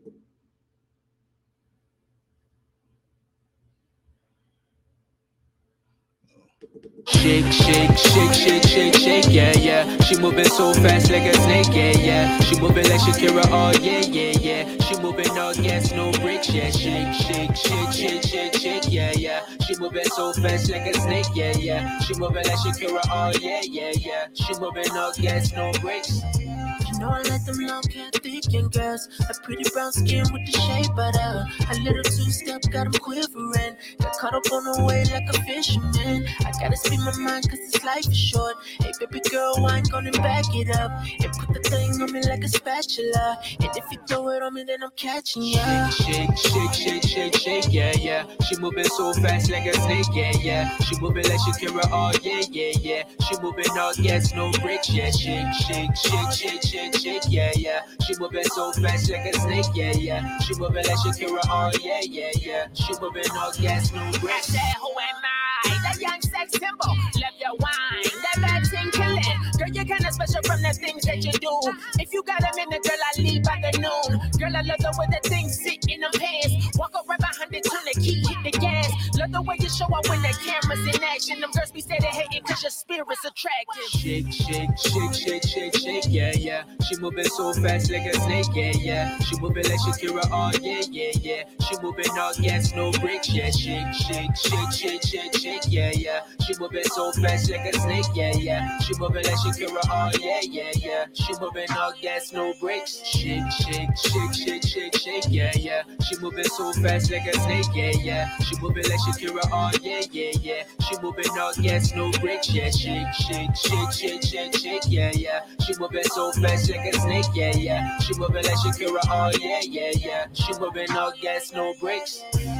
Shake, shake, shake, shake, shake, shake, yeah, yeah. She moving so fast like a snake, yeah, yeah. She moving like Shakira, oh yeah, yeah, yeah. She moving all gas, no brakes, yeah. Shake, shake, shake, shake, shake, shake, yeah, yeah. She moving so fast like a snake, yeah, yeah. She moving like Shakira, oh yeah, yeah, yeah. She moving all gas, no brakes. You know I like them long hair, thick and girls. A pretty brown skin with the shape of the. A little two-step got them quivering. Got caught up on the way like a fisherman. I gotta speak my mind cause this life is short. Hey baby girl, why ain't gonna back it up? And put the thing on me like a spatula. And if you throw it on me, then I'm catching ya. Shake, shake, shake, shake, shake, yeah, yeah. She moving so fast like a snake, yeah, yeah. She moving like Shakira, oh yeah, yeah, yeah. She moving all gas, no brakes, yeah. Shake, shake, shake, shake, shake, shake, yeah, yeah. She moving so fast like a snake, yeah, yeah. She moving like Shakira, oh yeah, yeah, yeah. She moving all gas, no brakes. I said, who am I? That young sex symbol. Love your wine, that bad thing killing. Girl, you're kinda special from the things that you do. If you got a minute, girl, I leave by the noon. Girl, I love the way the things sit in them pants. Walk up right behind it, turn the key, hit the gas. Love the way you show up when the camera's in action. Them girls be steady hating cause your spirit's attractive. Shake, shake, shake, shake, shake, shake, yeah, yeah. She moving so fast like a snake, yeah, yeah. She moving like Shakira, oh yeah, yeah, yeah. She moving all gas, no brakes, yeah. Shake, shake, shake, shake, shake, shake, yeah, yeah. She moving so fast like a snake, yeah, yeah. She moving like Shakira, oh yeah, yeah, yeah. She moving all gas, no brakes. Shake, shake, shake, shake, shake, shake, yeah, yeah. She moving so fast like a snake, yeah, yeah. She moving like Shakira, oh yeah, yeah, yeah. She moving all gas, no brakes, yeah. Shake, shake, shake, shake, shake, shake, yeah, yeah. She moving so fast like a snake, yeah, yeah. She moving like Shakira, oh yeah, yeah, yeah. She moving all gas, no brakes.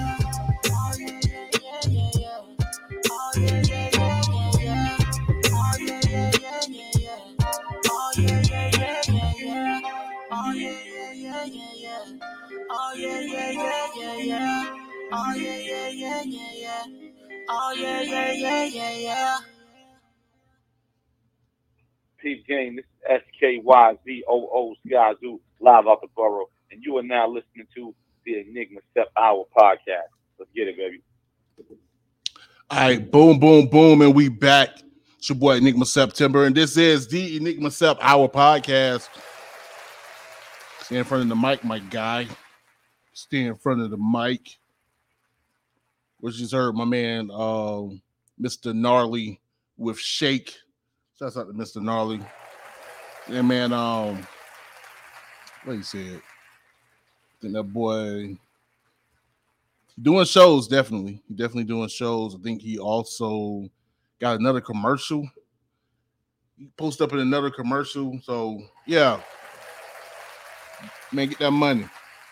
Oh yeah, yeah, yeah, yeah, yeah. Oh yeah, yeah, yeah, yeah, yeah. Oh yeah, yeah, yeah, yeah, yeah. Peep Game, this is SKYZOO Skyzoo, live out the borough, and you are now listening to the Enigma Step Hour podcast. Let's get it, baby. All right, boom, boom, boom, and we back. It's your boy Enigma September, and this is the Enigma Sep Hour podcast. Stay in front of the mic, my guy. Stay in front of the mic. We just heard my man, Mr. Gnarly with Shake. Shouts out to Mr. Gnarly. Yeah, man. What he said? I think that boy doing shows, definitely. He definitely doing shows. I think he also got another commercial. He posted up in another commercial. So yeah. Man, get that money.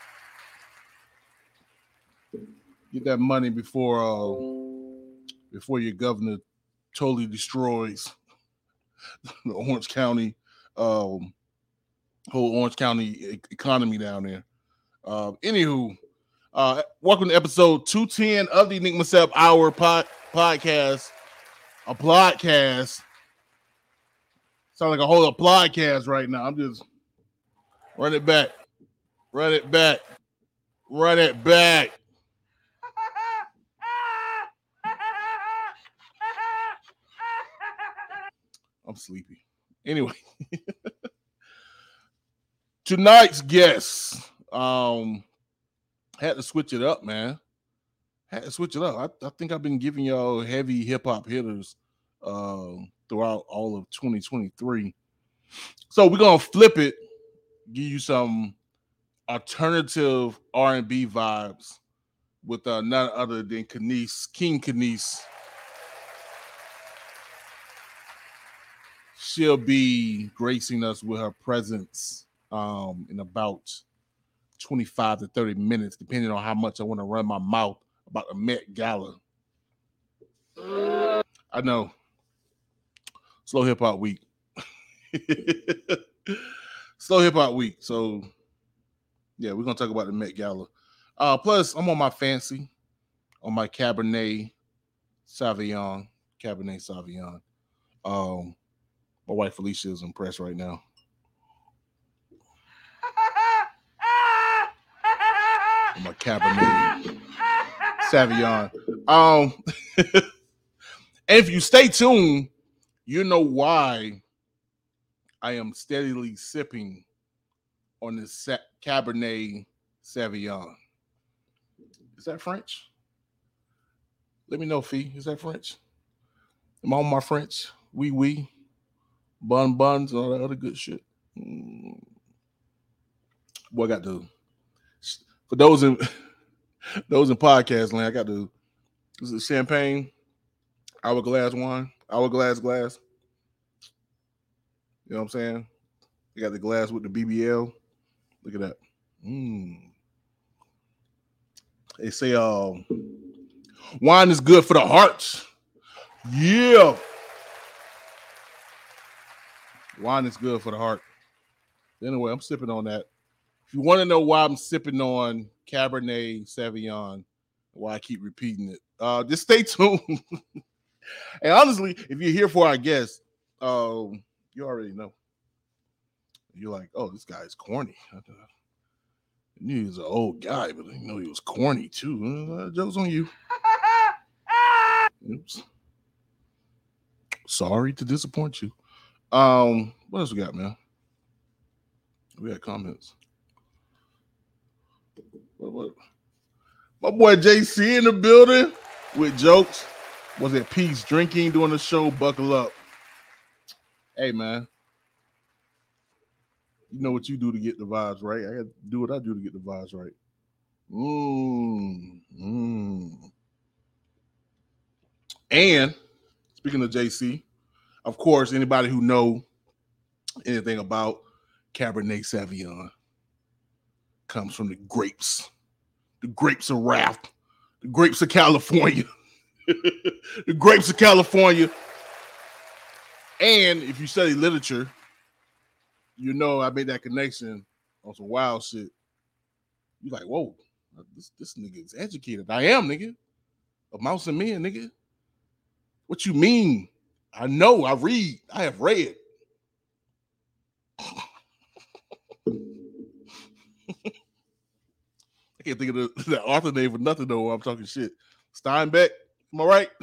Get that money before your governor totally destroys the Orange County, whole Orange County economy down there. Anywho, welcome to episode 210 of the Enigma Sep Hour podcast. A podcast. Sound like a whole podcast right now. I'm just run it back. Run it back. Run it back. I'm sleepy. Anyway, tonight's guest, had to switch it up, man. Had to switch it up. I think I've been giving y'all heavy hip hop hitters throughout all of 2023. So we're gonna flip it, give you some alternative R&B vibes with none other than King Kanice. She'll be gracing us with her presence in about 25 to 30 minutes, depending on how much I want to run my mouth about the Met Gala. I know. Slow hip hop week. Slow hip hop week. So, yeah, we're going to talk about the Met Gala. Plus, I'm on my fancy, on my Cabernet Sauvignon. My wife Felicia is impressed right now. my Cabernet Sauvignon. And if you stay tuned, you know why I am steadily sipping on this Cabernet Sauvignon. Is that French? Let me know, Fee. Is that French? Am I on my French? Oui. Buns, and all that other good shit. Boy, I got to. For those in podcast land, I got to. This is champagne, hourglass wine, hourglass glass. You know what I'm saying? You got the glass with the BBL. Look at that. They say wine is good for the hearts. Yeah. Wine is good for the heart. Anyway, I'm sipping on that. If you want to know why I'm sipping on Cabernet Sauvignon, why I keep repeating it, just stay tuned. And honestly, if you're here for our guest, you already know. You're like, oh, this guy's corny. I knew he was an old guy, but I didn't know he was corny too. Joke's on you. Oops. Sorry to disappoint you. What else we got, man? We got comments. What? My boy JC in the building with jokes. Was at peace drinking during the show. Buckle up. Hey, man. You know what you do to get the vibes right. I got to do what I do to get the vibes right. And speaking of JC, of course, anybody who know anything about Cabernet Sauvignon comes from the grapes of wrath, the grapes of California, the grapes of California. And if you study literature, you know I made that connection on some wild shit. You're like, whoa, this nigga is educated. I am, nigga. A mouse and men, nigga. What you mean? I know, I read. I have read. I can't think of the author name for nothing, though, while I'm talking shit. Steinbeck, am I right?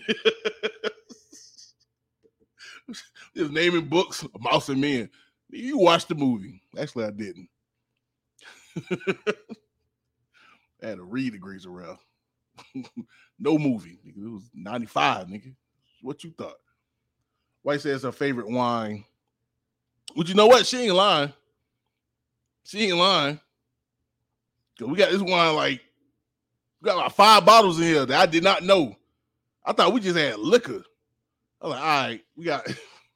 Just naming books, A Mouse and Men. You watched the movie. Actually, I didn't. I had to read the Grapes of Wrath. No movie. Nigga. It was 95, nigga. What you thought? White says her favorite wine. But you know what? She ain't lying. She ain't lying. Cause we got this wine we got like 5 bottles in here that I did not know. I thought we just had liquor. I was like, all right, we got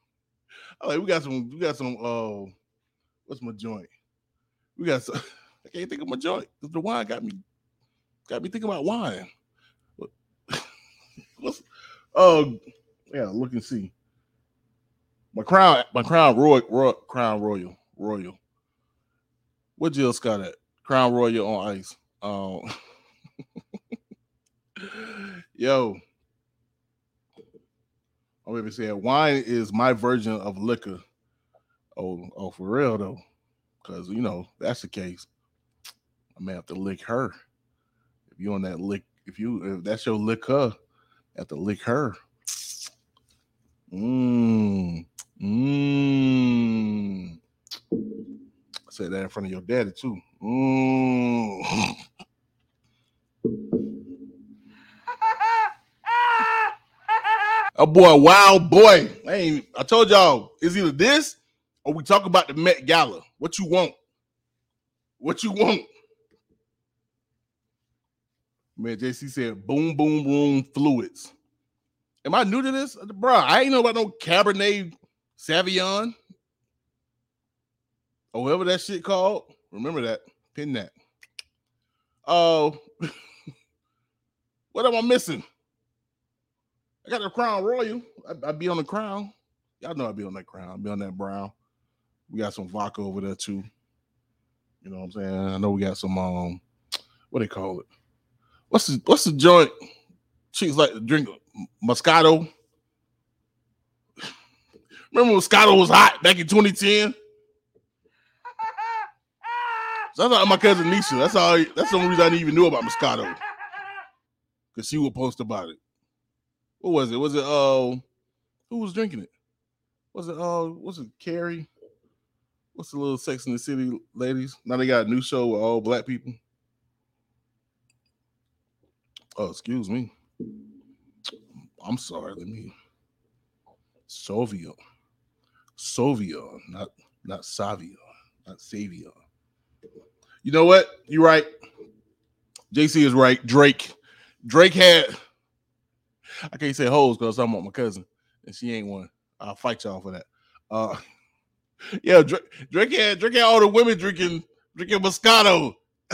some what's my joint? We got some, I can't think of my joint because the wine got me thinking about wine. Yeah, look and see. My Crown Royal. What Jill Scott at? Crown Royal on ice. Yo. I'm even saying wine is my version of liquor. Oh, for real though. Because you know, that's the case. I may have to lick her. If you on that lick, if that's your liquor, have to lick her. I said that in front of your daddy too. Oh boy, wild boy. I told y'all, it's either this or we talk about the Met Gala. What you want? What you want? Man, JC said, boom, boom, boom, fluids. Am I new to this? Bro, I ain't know about no Cabernet Sauvignon. Or whatever that shit called. Remember that. Pin that. Oh. What am I missing? I got the Crown Royal. I be on the Crown. Y'all know I be on that Crown. I be on that brown. We got some vodka over there too. You know what I'm saying? I know we got some what they call it? What's the joint? Chicks like to drink Moscato. Remember Moscato was hot back in 2010? Shout out to my cousin Nisha. That's the only reason I didn't even knew about Moscato. Because she would post about it. What was it? Was it who was drinking it? Was it Carrie? What's the little Sex in the City ladies? Now they got a new show with all black people. Oh, excuse me. I'm sorry. Let me. Savion, not Savion, not Savion. You know what? You're right. JC is right. Drake had. I can't say hoes because I'm with my cousin, and she ain't one. I'll fight y'all for that. Yeah, Drake had all the women drinking Moscato.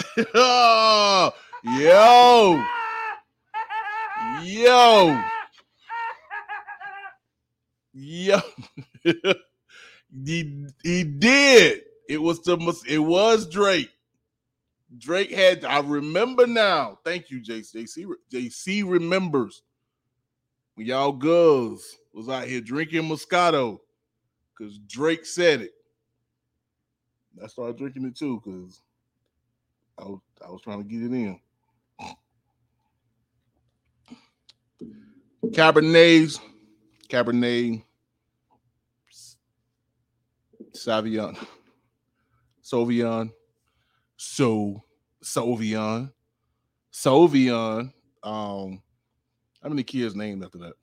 Yo. He did. It was Drake. Drake had. I remember now. Thank you, JC. JC remembers when y'all girls was out here drinking Moscato because Drake said it. I started drinking it too because I was trying to get it in. Cabernet, Sauvignon. How many kids named after that?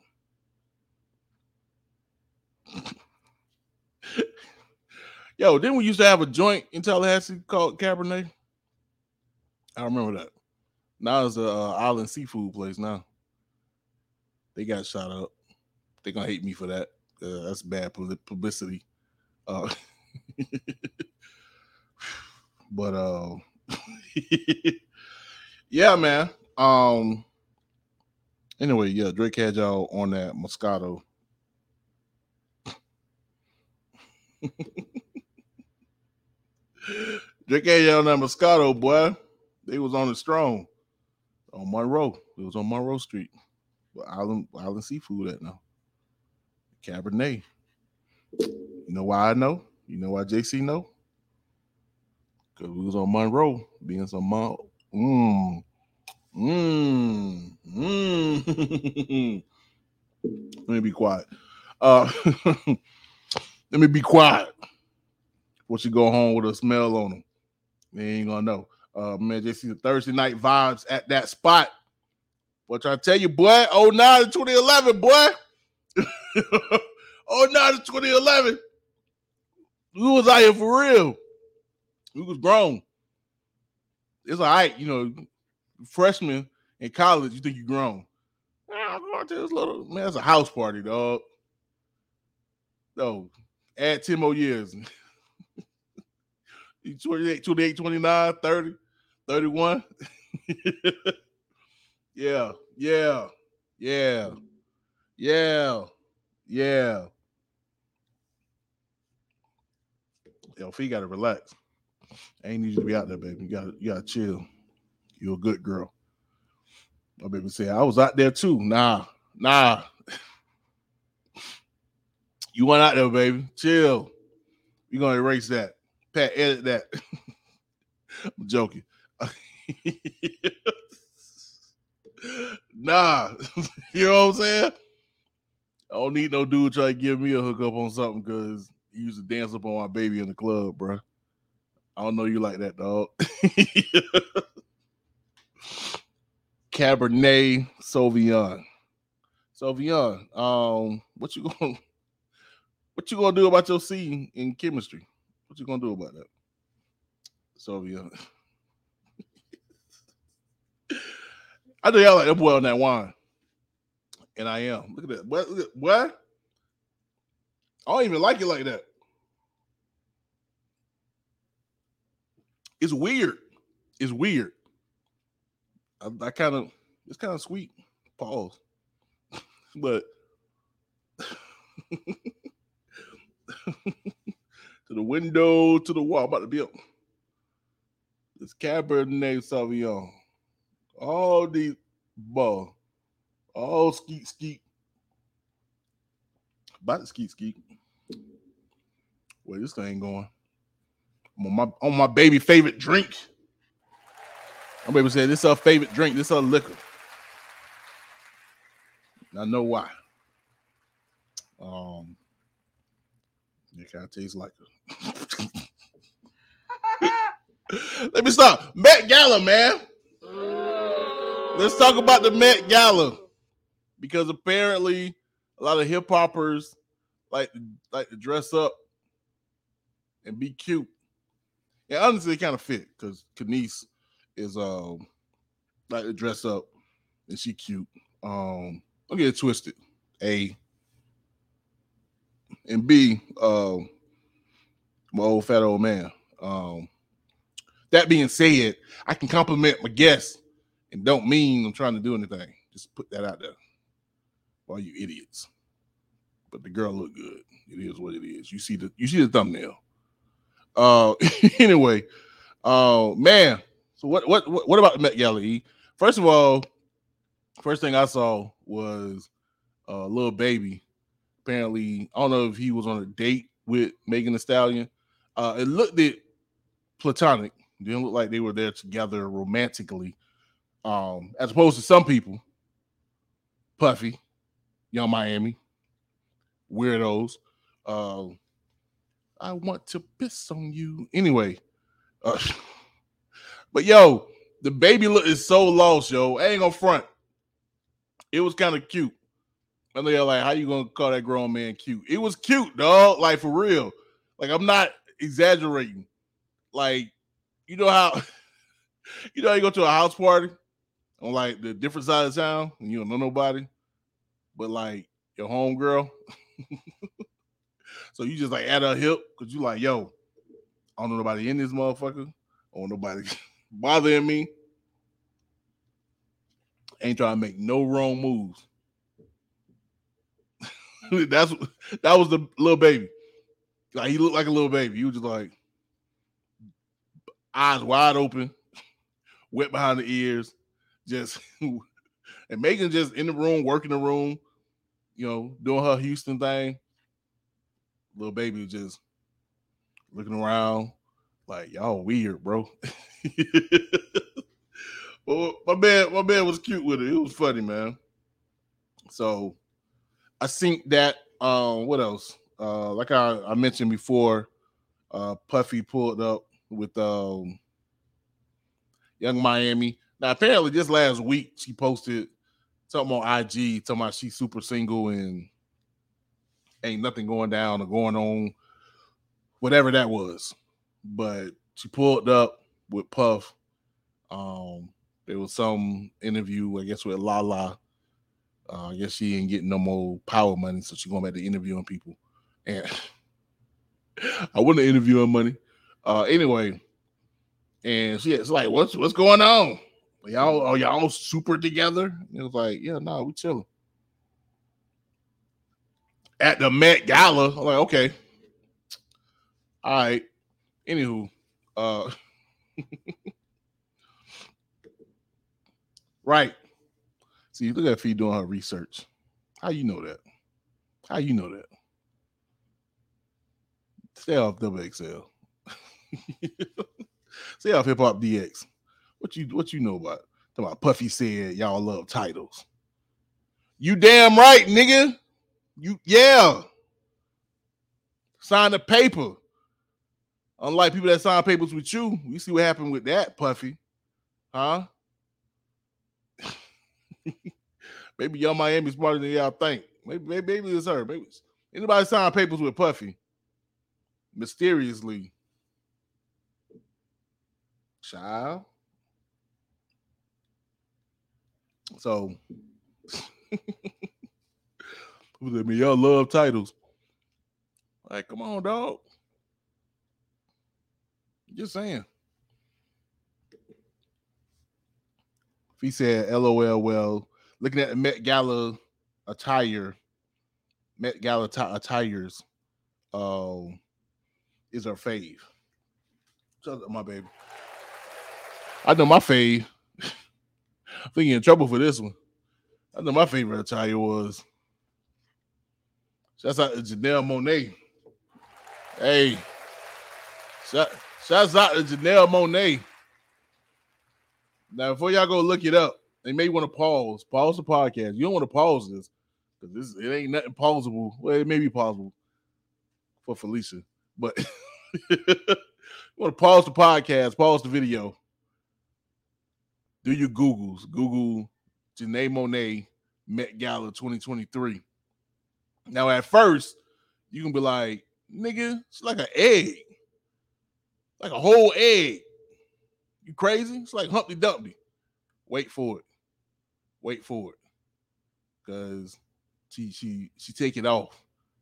Yo, didn't we used to have a joint in Tallahassee called Cabernet? I remember that. Now it's a island seafood place now. They got shot up. They're going to hate me for that. That's bad publicity. But yeah, man. Anyway, yeah, Drake had y'all on that Moscato. Drake had y'all on that Moscato, boy. They was on it strong. On Monroe. It was on Monroe Street. But Island Seafood at now. Cabernet. You know why I know? You know why JC know? Because we was on Monroe being some Let me be quiet. Let me be quiet. Once you go home with a smell on them, they ain't gonna know. Man, JC, the Thursday night vibes at that spot. What I tell you, boy, 09 to 2011, boy. 09 to 2011. We was out here for real. We was grown. It's all right, you know, freshman in college, you think you grown. I'm going to this little, man, it's a house party, dog. No, add 10 more years. 28, 29, 30, 31. Yeah. Yo, Fee gotta relax. I ain't need you to be out there, baby. You gotta chill. You're a good girl. My baby said, I was out there too. Nah. You went out there, baby. Chill. We're gonna erase that. Pat, edit that. I'm joking. Nah. You know what I'm saying? I don't need no dude trying to give me a hookup on something because he used to dance up on my baby in the club, bro. I don't know you like that, dog. Cabernet Sauvignon. What you gonna do about your C in chemistry? What you gonna do about that? Sauvignon. I know y'all like that boy on that wine. And I am. Look at that. What? I don't even like it like that. It's weird. It's kind of sweet. Pause. But to the window, to the wall, I'm about to be up. It's Cabernet Sauvignon. All these ball. All skeet. About to skeet. Where this thing going? on my baby favorite drink. My baby said, this is her favorite drink. This is her liquor. I know why. It kind of tastes like her. Let me stop. Met Gala, man. Let's talk about the Met Gala. Because apparently a lot of hip hoppers like to dress up and be cute. And honestly, it kind of fit because Kenice is like to dress up and she cute. Don't get it twisted. A and B, my old fat old man. That being said, I can compliment my guests and don't mean I'm trying to do anything. Just put that out there. All you idiots. But the girl look good. It is what it is. You see the thumbnail. Anyway, man. So what about the Met Gala? E? First of all, first thing I saw was Lil Baby. Apparently, I don't know if he was on a date with Megan Thee Stallion. It looked platonic. It didn't look like they were there together romantically. As opposed to some people, Puffy, Young Miami, weirdos. I want to piss on you. Anyway, but yo, the baby look is so lost, yo. I ain't gonna front. It was kind of cute. And they're like, how you gonna call that grown man cute? It was cute, dog. Like for real. Like I'm not exaggerating. Like, you know how you go to a house party on like the different side of town and you don't know nobody, but like your home girl. So you just like at her hip because you like, yo, I don't know nobody in this motherfucker. I don't want nobody bothering me. Ain't trying to make no wrong moves. That was the little baby. Like he looked like a little baby. He was just like eyes wide open, wet behind the ears, just and Megan just in the room, working the room, you know, doing her Houston thing. Little baby was just looking around like, y'all weird, bro. Well, my man was cute with it. It was funny, man. So I think that what else? Like I mentioned before, Puffy pulled up with Young Miami. Now apparently just last week she posted something on IG talking about she's super single and ain't nothing going down or going on, whatever that was. But she pulled up with Puff. There was some interview, I guess, with Lala. I guess she ain't getting no more power money, so she going back to interviewing people. And I wasn't interviewing money. Anyway, and it's like, what's going on? Are y'all super together? And it was like, yeah, no, we chilling. At the Met Gala, I'm like, okay. All right. Anywho, right. See, look at Fee doing her research. How you know that? How you know that? Stay off XXL. Stay off Hip Hop DX. What you know about? Talking about Puffy said y'all love titles. You damn right, nigga. Yeah. Sign the paper. Unlike people that sign papers with you, you see what happened with that, Puffy. Huh? Maybe Young Miami smarter than y'all think. Maybe it's her. Maybe anybody sign papers with Puffy mysteriously. Child. So y'all love titles. Like, come on, dog. Just saying. He said, LOL, well, looking at the Met Gala attires, is her fave. Shut up, my baby. I know my fave. I think you're in trouble for this one. I know my favorite attire was. Shouts out to Janelle Monáe. Hey. Shout Shouts out to Janelle Monáe. Now, before y'all go look it up, they may want to pause the podcast. You don't want to pause this because it ain't nothing pausable. Well, it may be pausable for Felicia, but you want to pause the podcast, pause the video. Do your Googles. Google Janelle Monáe Met Gala 2023. Now, at first, you can be like, nigga, it's like an egg. Like a whole egg. You crazy? It's like Humpty Dumpty. Wait for it. Because she take it off.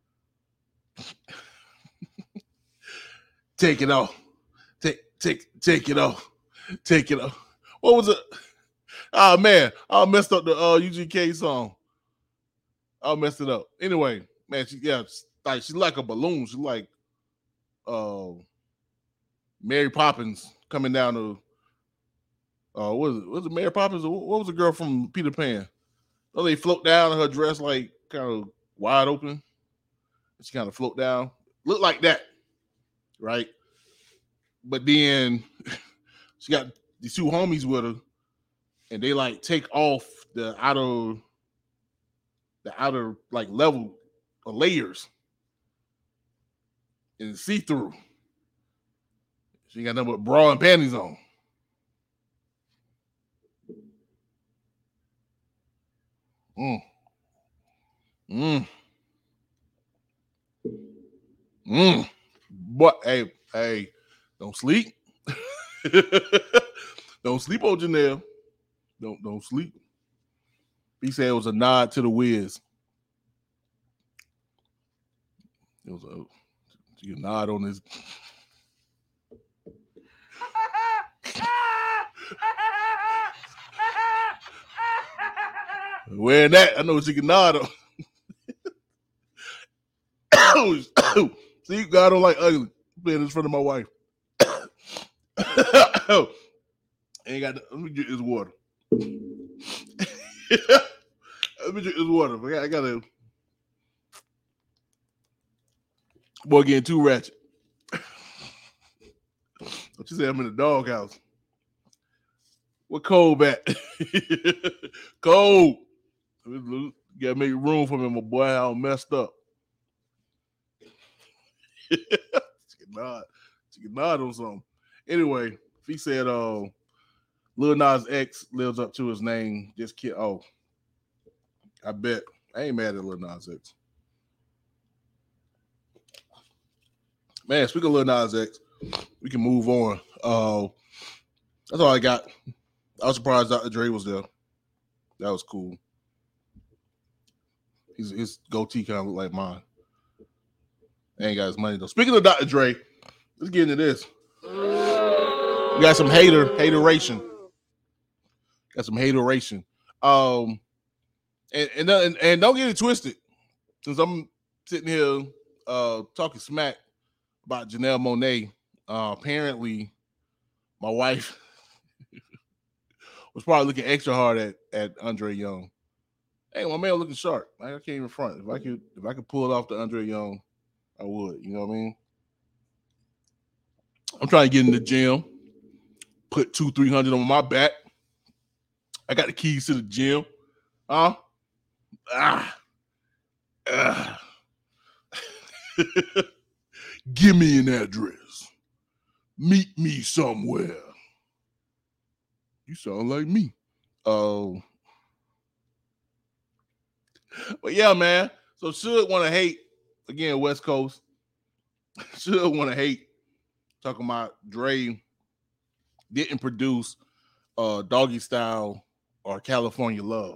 Take it off. Take it off. Take it off. What was it? Oh man, I messed up the UGK song. I messed it up. Anyway, man, she's like a balloon. She's like Mary Poppins coming down to was it Mary Poppins? What was the girl from Peter Pan? Oh, they float down in her dress like kind of wide open. She kind of float down. Look like that. Right? But then she got these two homies with her, and they like take off the outer like level of layers and see through. She got nothing but bra and panties on. But hey, don't sleep. Don't sleep on Janelle. Don't sleep. He said it was a nod to the Wiz. It was a nod on his. Wearing that, I know she can nod on. See, God don't like ugly. I'm playing this in front of my wife. Ain't got. Let me get this water. Let me drink this water. I gotta. Boy, getting too ratchet. She said I'm in the doghouse. What Cole at? Cole. You gotta make room for me, my boy. I'm messed up. She can nod on something. Anyway, he said Lil Nas X lives up to his name. Just kid. Oh, I bet. I ain't mad at Lil Nas X. Man, speaking of Lil Nas X, we can move on. That's all I got. I was surprised Dr. Dre was there. That was cool. His goatee kind of looked like mine. I ain't got his money though. Speaking of Dr. Dre, let's get into this. We got some hateration. Got some hateration. And don't get it twisted. Since I'm sitting here talking smack about Janelle Monáe, apparently my wife was probably looking extra hard at Andre Young. Hey, my man looking sharp. I can't even front. If I could pull it off the Andre Young, I would. You know what I mean? I'm trying to get in the gym, put 200-300 on my back. I got the keys to the gym. Give me an address. Meet me somewhere. You sound like me. But yeah, man. So should want to hate again, West Coast. Should want to hate talking about Dre didn't produce Doggy Style or California Love.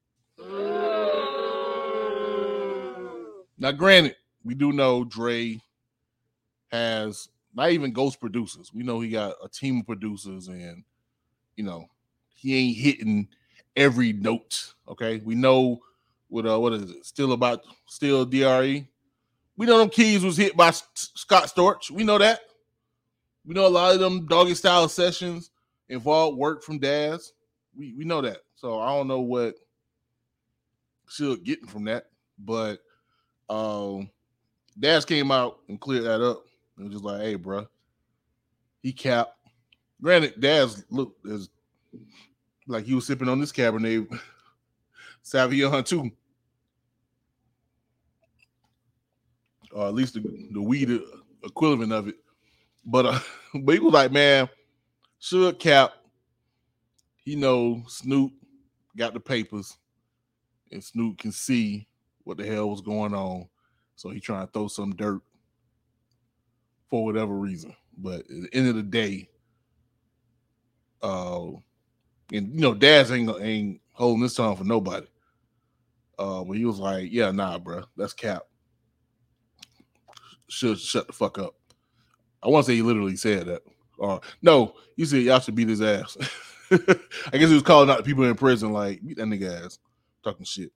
Now, granted, we do know Dre has not even ghost producers. We know he got a team of producers, and you know he ain't hitting every note. Okay, we know what is it? Still DRE. We know them keys was hit by Scott Storch. We know that. We know a lot of them Doggy Style sessions involved work from Daz. We know that. So I don't know what Suge getting from that, but Daz came out and cleared that up. It was just like, hey, bro, He capped. Granted, Daz looked as like he was sipping on this Cabernet Sauvignon too. Or at least the weed equivalent of it. But he was like, man, should cap. He know Snoop got the papers, and Snoop can see what the hell was going on. So he trying to throw some dirt for whatever reason. But at the end of the day, and Daz ain't holding this tongue for nobody. But he was like, yeah, nah, bro, that's cap. Should shut the fuck up. I want to say he literally said that. No, you said y'all should beat his ass. I guess he was calling out the people in prison, like, beat that nigga ass. Talking shit.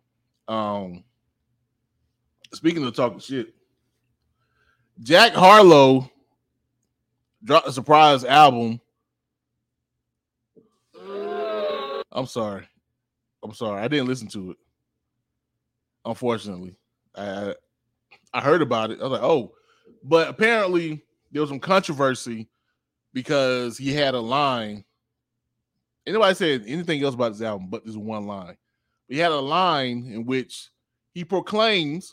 Speaking of talking shit, Jack Harlow dropped a surprise album. I'm sorry. I didn't listen to it. Unfortunately. I heard about it. I was like, oh. But apparently there was some controversy because he had a line. Anybody said anything else about this album but this one line. He had a line in which he proclaims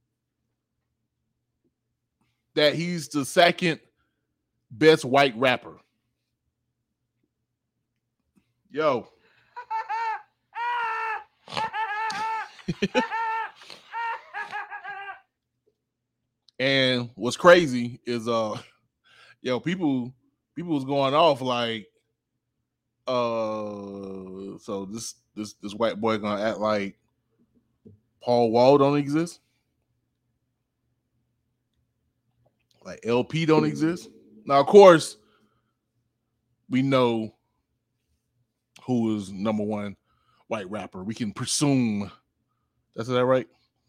that he's the second best white rapper. Yo. And what's crazy is people was going off like so this white boy gonna act like Paul Wall don't exist, like LP don't exist. Now of course we know who is number one white rapper. We can presume that's that right.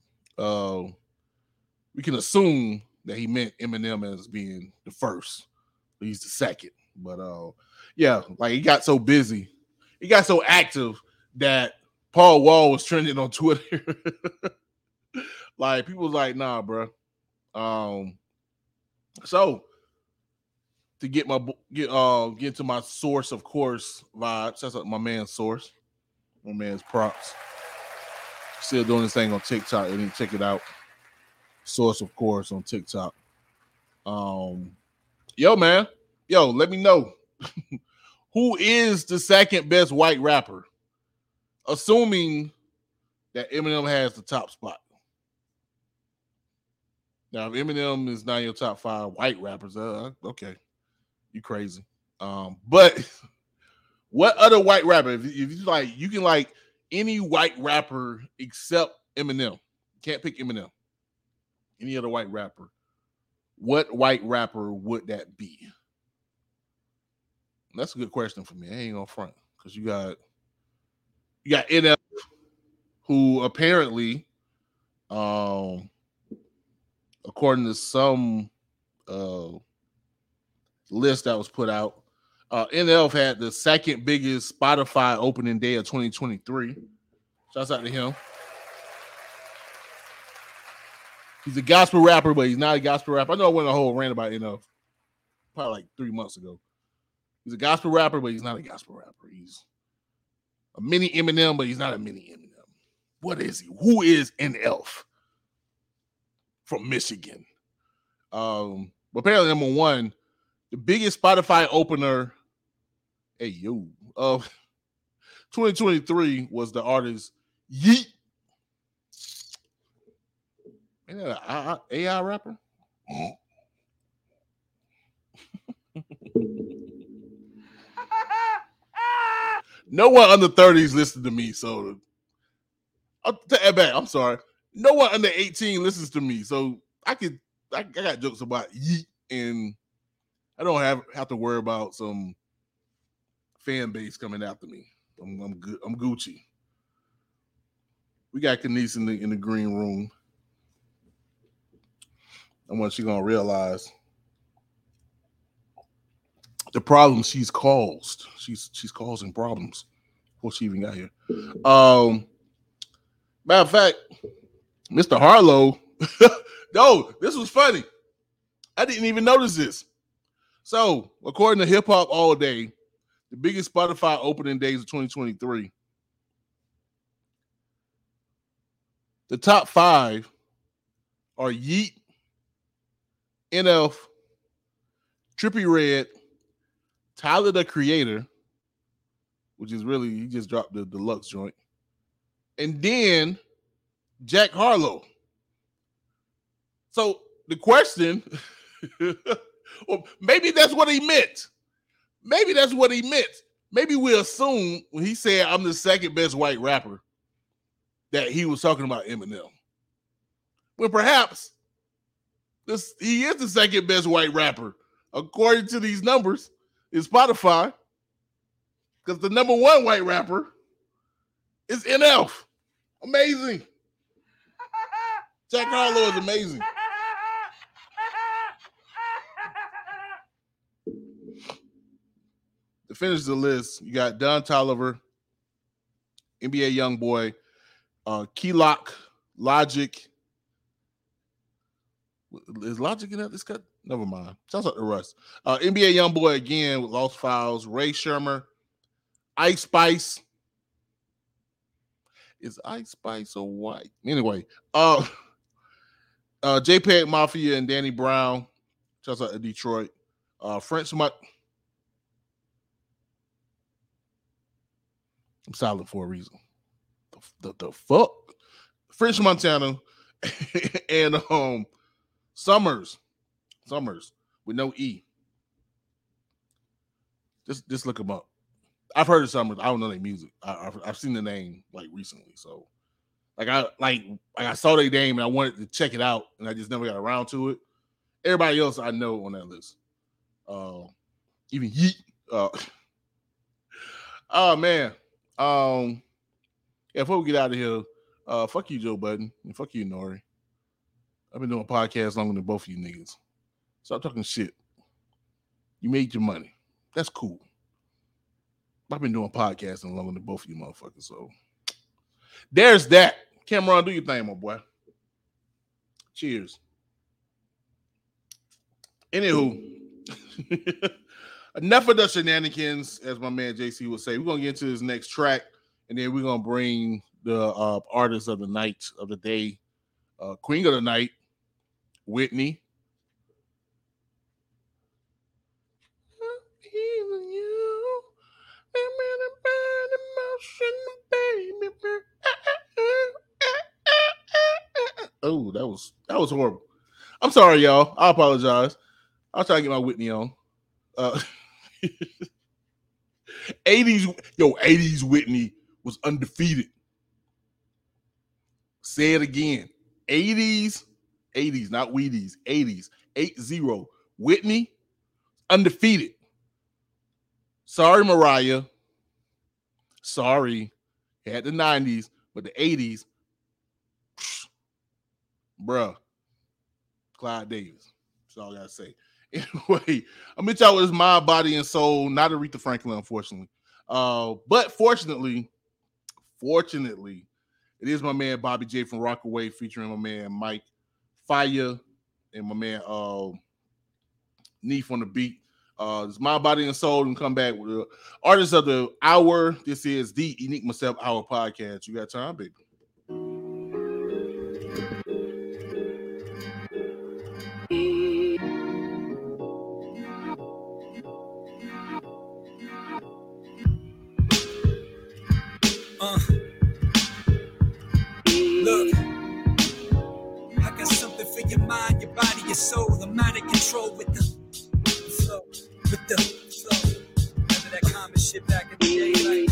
We can assume that he meant Eminem as being the first. But he's the second. But yeah, like he got so busy. He got so active that Paul Wall was trending on Twitter. Like people was like, nah, bro. So to get to my source, of course, vibes. That's my man's source. My man's props. Still doing this thing on TikTok. You need to check it out. Source, of course, on TikTok. Man. Let me know. Who is the second best white rapper? Assuming that Eminem has the top spot. Now, if Eminem is not your top 5 white rappers, okay. You crazy. But what other white rapper? If you like, you can like any white rapper except Eminem. Can't pick Eminem. Any other white rapper. What white rapper would that be? That's a good question for me. I ain't gonna front because you got NF, who apparently, according to some list that was put out, NF had the second biggest Spotify opening day of 2023. Shouts out to him. He's a gospel rapper, but he's not a gospel rapper. I know I went on a whole rant about NF probably like 3 months ago. He's a gospel rapper, but he's not a gospel rapper. He's a mini Eminem, but he's not a mini Eminem. What is he? Who is NF? From Michigan. But apparently, number one, the biggest Spotify opener, of 2023 was the artist Yeet. Ain't that an AI rapper? No one under 30s listened to me, so I'll take that back. I'm sorry. No one under 18 listens to me, so I got jokes about Yeet, and I don't have to worry about some fan base coming after me. I'm good. I'm Gucci. We got Kenise in the green room. And what she's gonna realize the problems she's caused. She's causing problems before she even got here. Matter of fact, Mr. Harlow. No, this was funny. I didn't even notice this. So, according to Hip Hop All Day, the biggest Spotify opening days of 2023, the top 5 are Yeet, NF, Trippie Redd, Tyler the Creator, which is really, he just dropped the deluxe joint, and then Jack Harlow. So the question, well, maybe that's what he meant. Maybe that's what he meant. Maybe we assume when he said I'm the second best white rapper that he was talking about Eminem. When perhaps he is the second best white rapper according to these numbers in Spotify, because the number 1 white rapper is NF. Amazing. Jack Harlow is amazing. To finish the list, you got Don Toliver, NBA Youngboy, Key Lock, Logic. Is Logic in that? This cut? Never mind. Sounds like the rest. NBA Youngboy again with Lost Files, Ray Shermer, Ice Spice. Is Ice Spice or white? Anyway, JPEG Mafia and Danny Brown. Shouts out to Detroit. French I'm silent for a reason. The fuck? French Montana and Summers with no E. Just look them up. I've heard of Summers. I don't know their music. I've seen the name like recently. So I saw their name and I wanted to check it out and I just never got around to it. Everybody else I know on that list. Even Yeet. Oh man. Yeah, before we get out of here, fuck you, Joe Budden, and fuck you, Nori. I've been doing podcasts longer than both of you niggas. Stop talking shit. You made your money. That's cool. I've been doing podcasting longer than both of you motherfuckers. So there's that. Cameron, do your thing, my boy. Cheers. Anywho, enough of the shenanigans, as my man JC would say. We're gonna get into this next track, and then we're gonna bring the artist of the night, of the day, queen of the night, Whitney. Oh, that was horrible. I'm sorry, y'all. I apologize. I'll try to get my Whitney on. 80s Whitney was undefeated. Say it again. 80s, not Wheaties, 80s, 80. Whitney, undefeated. Sorry, Mariah. Sorry. Had the 90s, but the 80s, bruh, Clyde Davis. That's all I gotta say. Anyway, I'm gonna y'all with this Mind, Body, and Soul, not Aretha Franklin, unfortunately. But fortunately, it is my man Bobby J from Rockaway featuring my man Mike Fire and my man Neef on the beat. It's Mind, Body, and Soul, and come back with the artist of the hour. This is the Enigma Step Hour podcast. You got time, baby. Look, I got something for your mind, your body, your soul. I'm out of control with the flow, Remember that common shit back in the day, like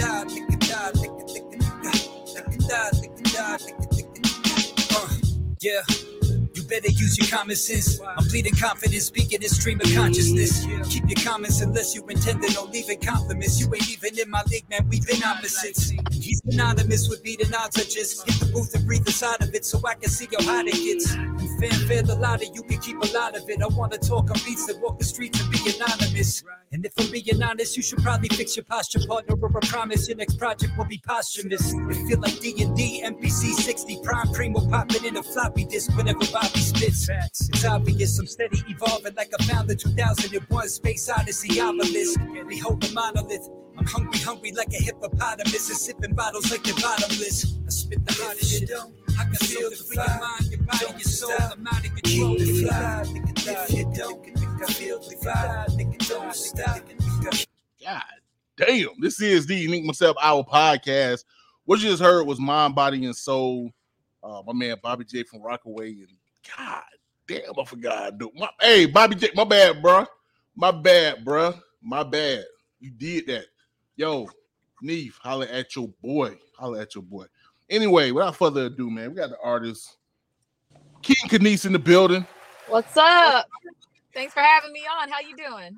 yeah. You better use your common sense. I'm bleeding confidence, speaking in stream of consciousness. Keep your comments unless you intended on leaving compliments. You ain't even in my league, man, we've been opposites. He's synonymous with beating odds. I just hit the booth and breathe inside of it so I can see how hot it gets. And fanfare the louder, you can keep a lot of it. I wanna talk on beats that walk the streets and be anonymous. And if I'm being honest, you should probably fix your posture, partner, or I promise your next project will be posthumous. It feel like D&D, MPC 60, prime primo popping in a floppy disk whenever Bobby spits. It's obvious I'm steady evolving like I found the 2001 Space Odyssey obelisk. They hold a monolith. I'm hungry like a hippopotamus and sipping bottles like they're bottomless. I spit the hottest shit. I can feel the fire, mind, your body, your soul. I'm out of control. If you don't feel the fire, nigga, don't stop. God damn, this is the Unique Myself Hour podcast. What you just heard was Mind, Body, and Soul. My man Bobby J from Rockaway. And God damn, I forgot. Dude. Hey, Bobby J, my bad, bro. My bad. You did that. Yo, Neef, holla at your boy. Anyway, without further ado, man, we got the artist King Kanice in the building. What's up? Thanks for having me on. How you doing?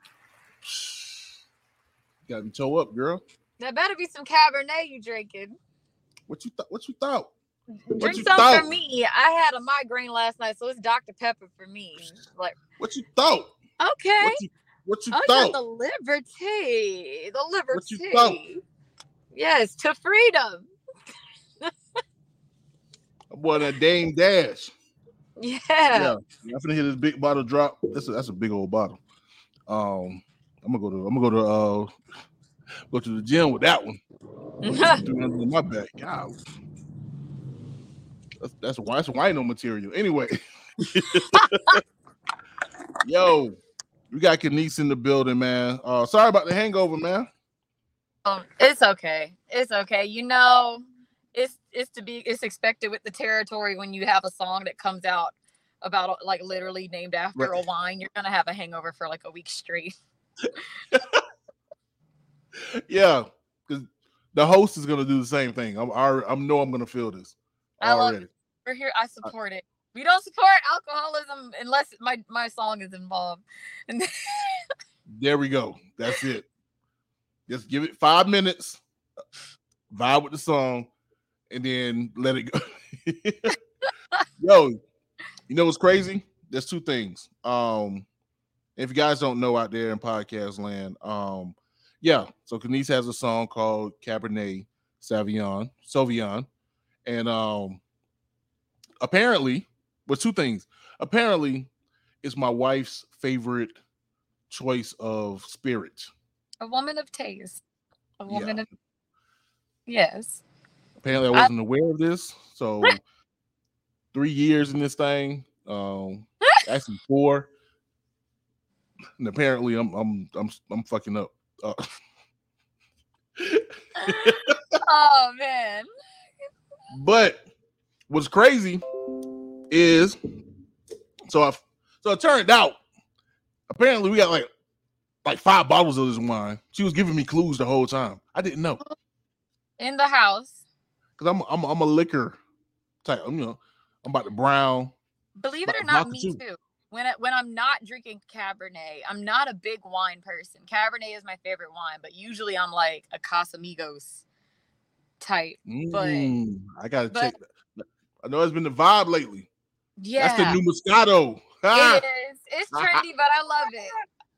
Got me toe up, girl. There better be some Cabernet you drinking. What you thought? Drink some for me. I had a migraine last night, so it's Dr. Pepper for me. Like, what you thought? Okay. What you oh, thought? The liberty. What you thought? Yes, to freedom. Boy, that Dame Dash. Yeah. I'm finna hit this big bottle drop. That's a big old bottle. I'm gonna go to the gym with that one. In my back. God. That's wino material. Anyway. Yo, we got Kanice in the building, man. Sorry about the hangover, man. It's okay. You know, it's expected with the territory when you have a song that comes out about like literally named after a wine. You're gonna have a hangover for like a week straight. Yeah, because the host is gonna do the same thing. I'm gonna feel this already. We're here. I support it. We don't support alcoholism unless my song is involved. There we go. That's it. Just give it 5 minutes, vibe with the song, and then let it go. Yo, you know what's crazy? There's two things. If you guys don't know out there in podcast land, so Kanice has a song called Cabernet Sauvignon, and apparently, two things. Apparently, it's my wife's favorite choice of spirit. A woman of taste. A woman of... Yes. Apparently, I wasn't aware of this. So, 3 years in this thing. Actually 4. And apparently, I'm fucking up. Oh man. But what's crazy is so it turned out apparently we got like 5 bottles of this wine. She was giving me clues the whole time. I didn't know. In the house. Because I'm a liquor type. I'm about the brown. Believe it or not, me too. When I'm not drinking Cabernet, I'm not a big wine person. Cabernet is my favorite wine, but usually I'm like a Casamigos type. I gotta check that. I know it's been the vibe lately. Yeah, that's the new Moscato. It is. It's trendy, but I love it.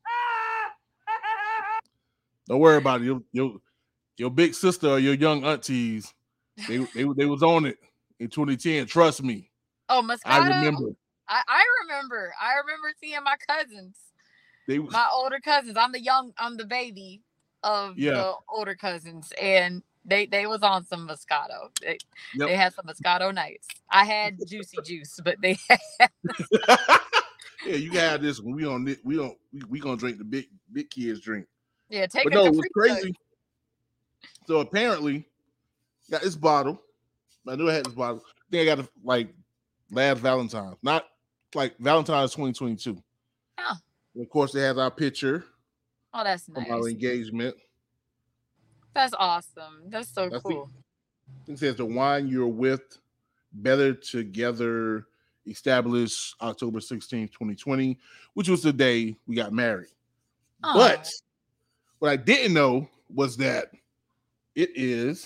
Don't worry about it. Your big sister or your young aunties, they was on it in 2010. Trust me. Oh, Moscato. I remember. I remember seeing my cousins. My older cousins. I'm the baby of the older cousins, and they was on some Moscato. They had some Moscato nights. I had Juicy Juice, but they had yeah, you got this one. We gonna drink the big kids drink. Yeah, take it. No, it was crazy. So apparently, got this bottle. I knew I had this bottle. I think I got it like last Valentine's, not like Valentine's 2022. Oh. And of course, they have our picture. Oh, that's nice. From our engagement. That's awesome. That's so cool. It says the wine you're with, better together, established October 16th, 2020, which was the day we got married. Oh. But what I didn't know was that it is,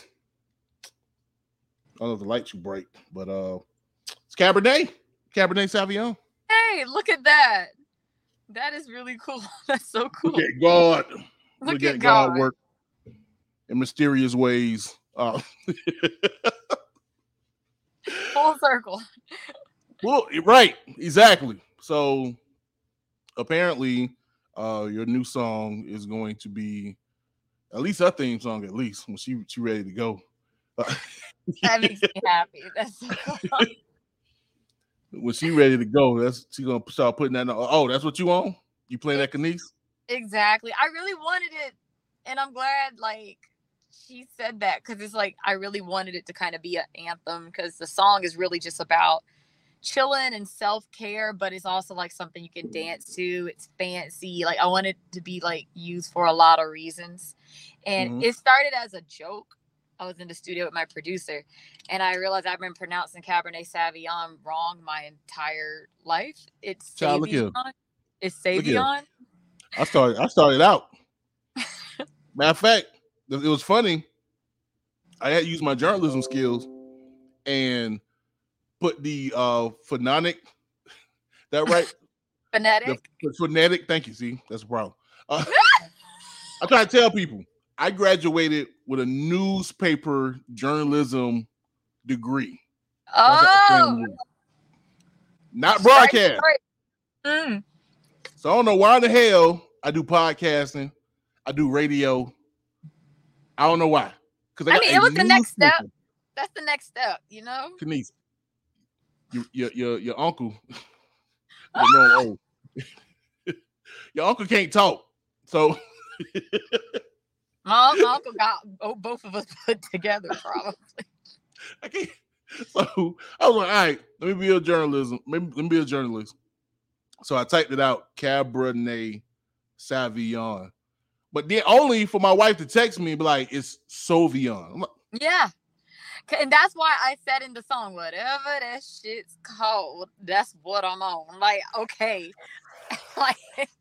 I don't know if the light's too bright, but it's Cabernet Sauvignon. Hey, look at that. That is really cool. That's so cool. Look at God. Look at God work in mysterious ways. Full circle. Well, right, exactly. So apparently, your new song is going to be at least her theme song. At least when she ready to go. That makes me happy. That's so cool. When she ready to go, she's gonna start putting that on. Oh, that's what you on? You playing that Kanice? Exactly. I really wanted it, and I'm glad like she said that, because it's like I really wanted it to kind of be an anthem, because the song is really just about chilling and self-care, but it's also like something you can dance to. It's fancy. Like I want it to be like used for a lot of reasons. And it started as a joke. I was in the studio with my producer, and I realized I've been pronouncing Cabernet Sauvignon wrong my entire life. It's Sauvignon. It's Sauvignon. I started out. Matter of fact, it was funny. I had used my journalism skills and put the phonetic. That right? Phonetic. The phonetic. Thank you. See, that's a problem. I try to tell people I graduated with a newspaper journalism degree. Oh, not broadcast. So I don't know why in the hell I do podcasting. I do radio. I don't know why. Because I mean, it was the next step. That's the next step, you know. Kanice, your uncle. Your uncle can't talk, so. My uncle got both of us put together, probably. I can't. So I was like, all right, let me be a journalism. Maybe let me be a journalist. So I typed it out, Cabernet Sauvignon. But then only for my wife to text me and be like, it's Sauvignon. Like, yeah. And that's why I said in the song, whatever that shit's called, that's what I'm on. Like, okay. Like,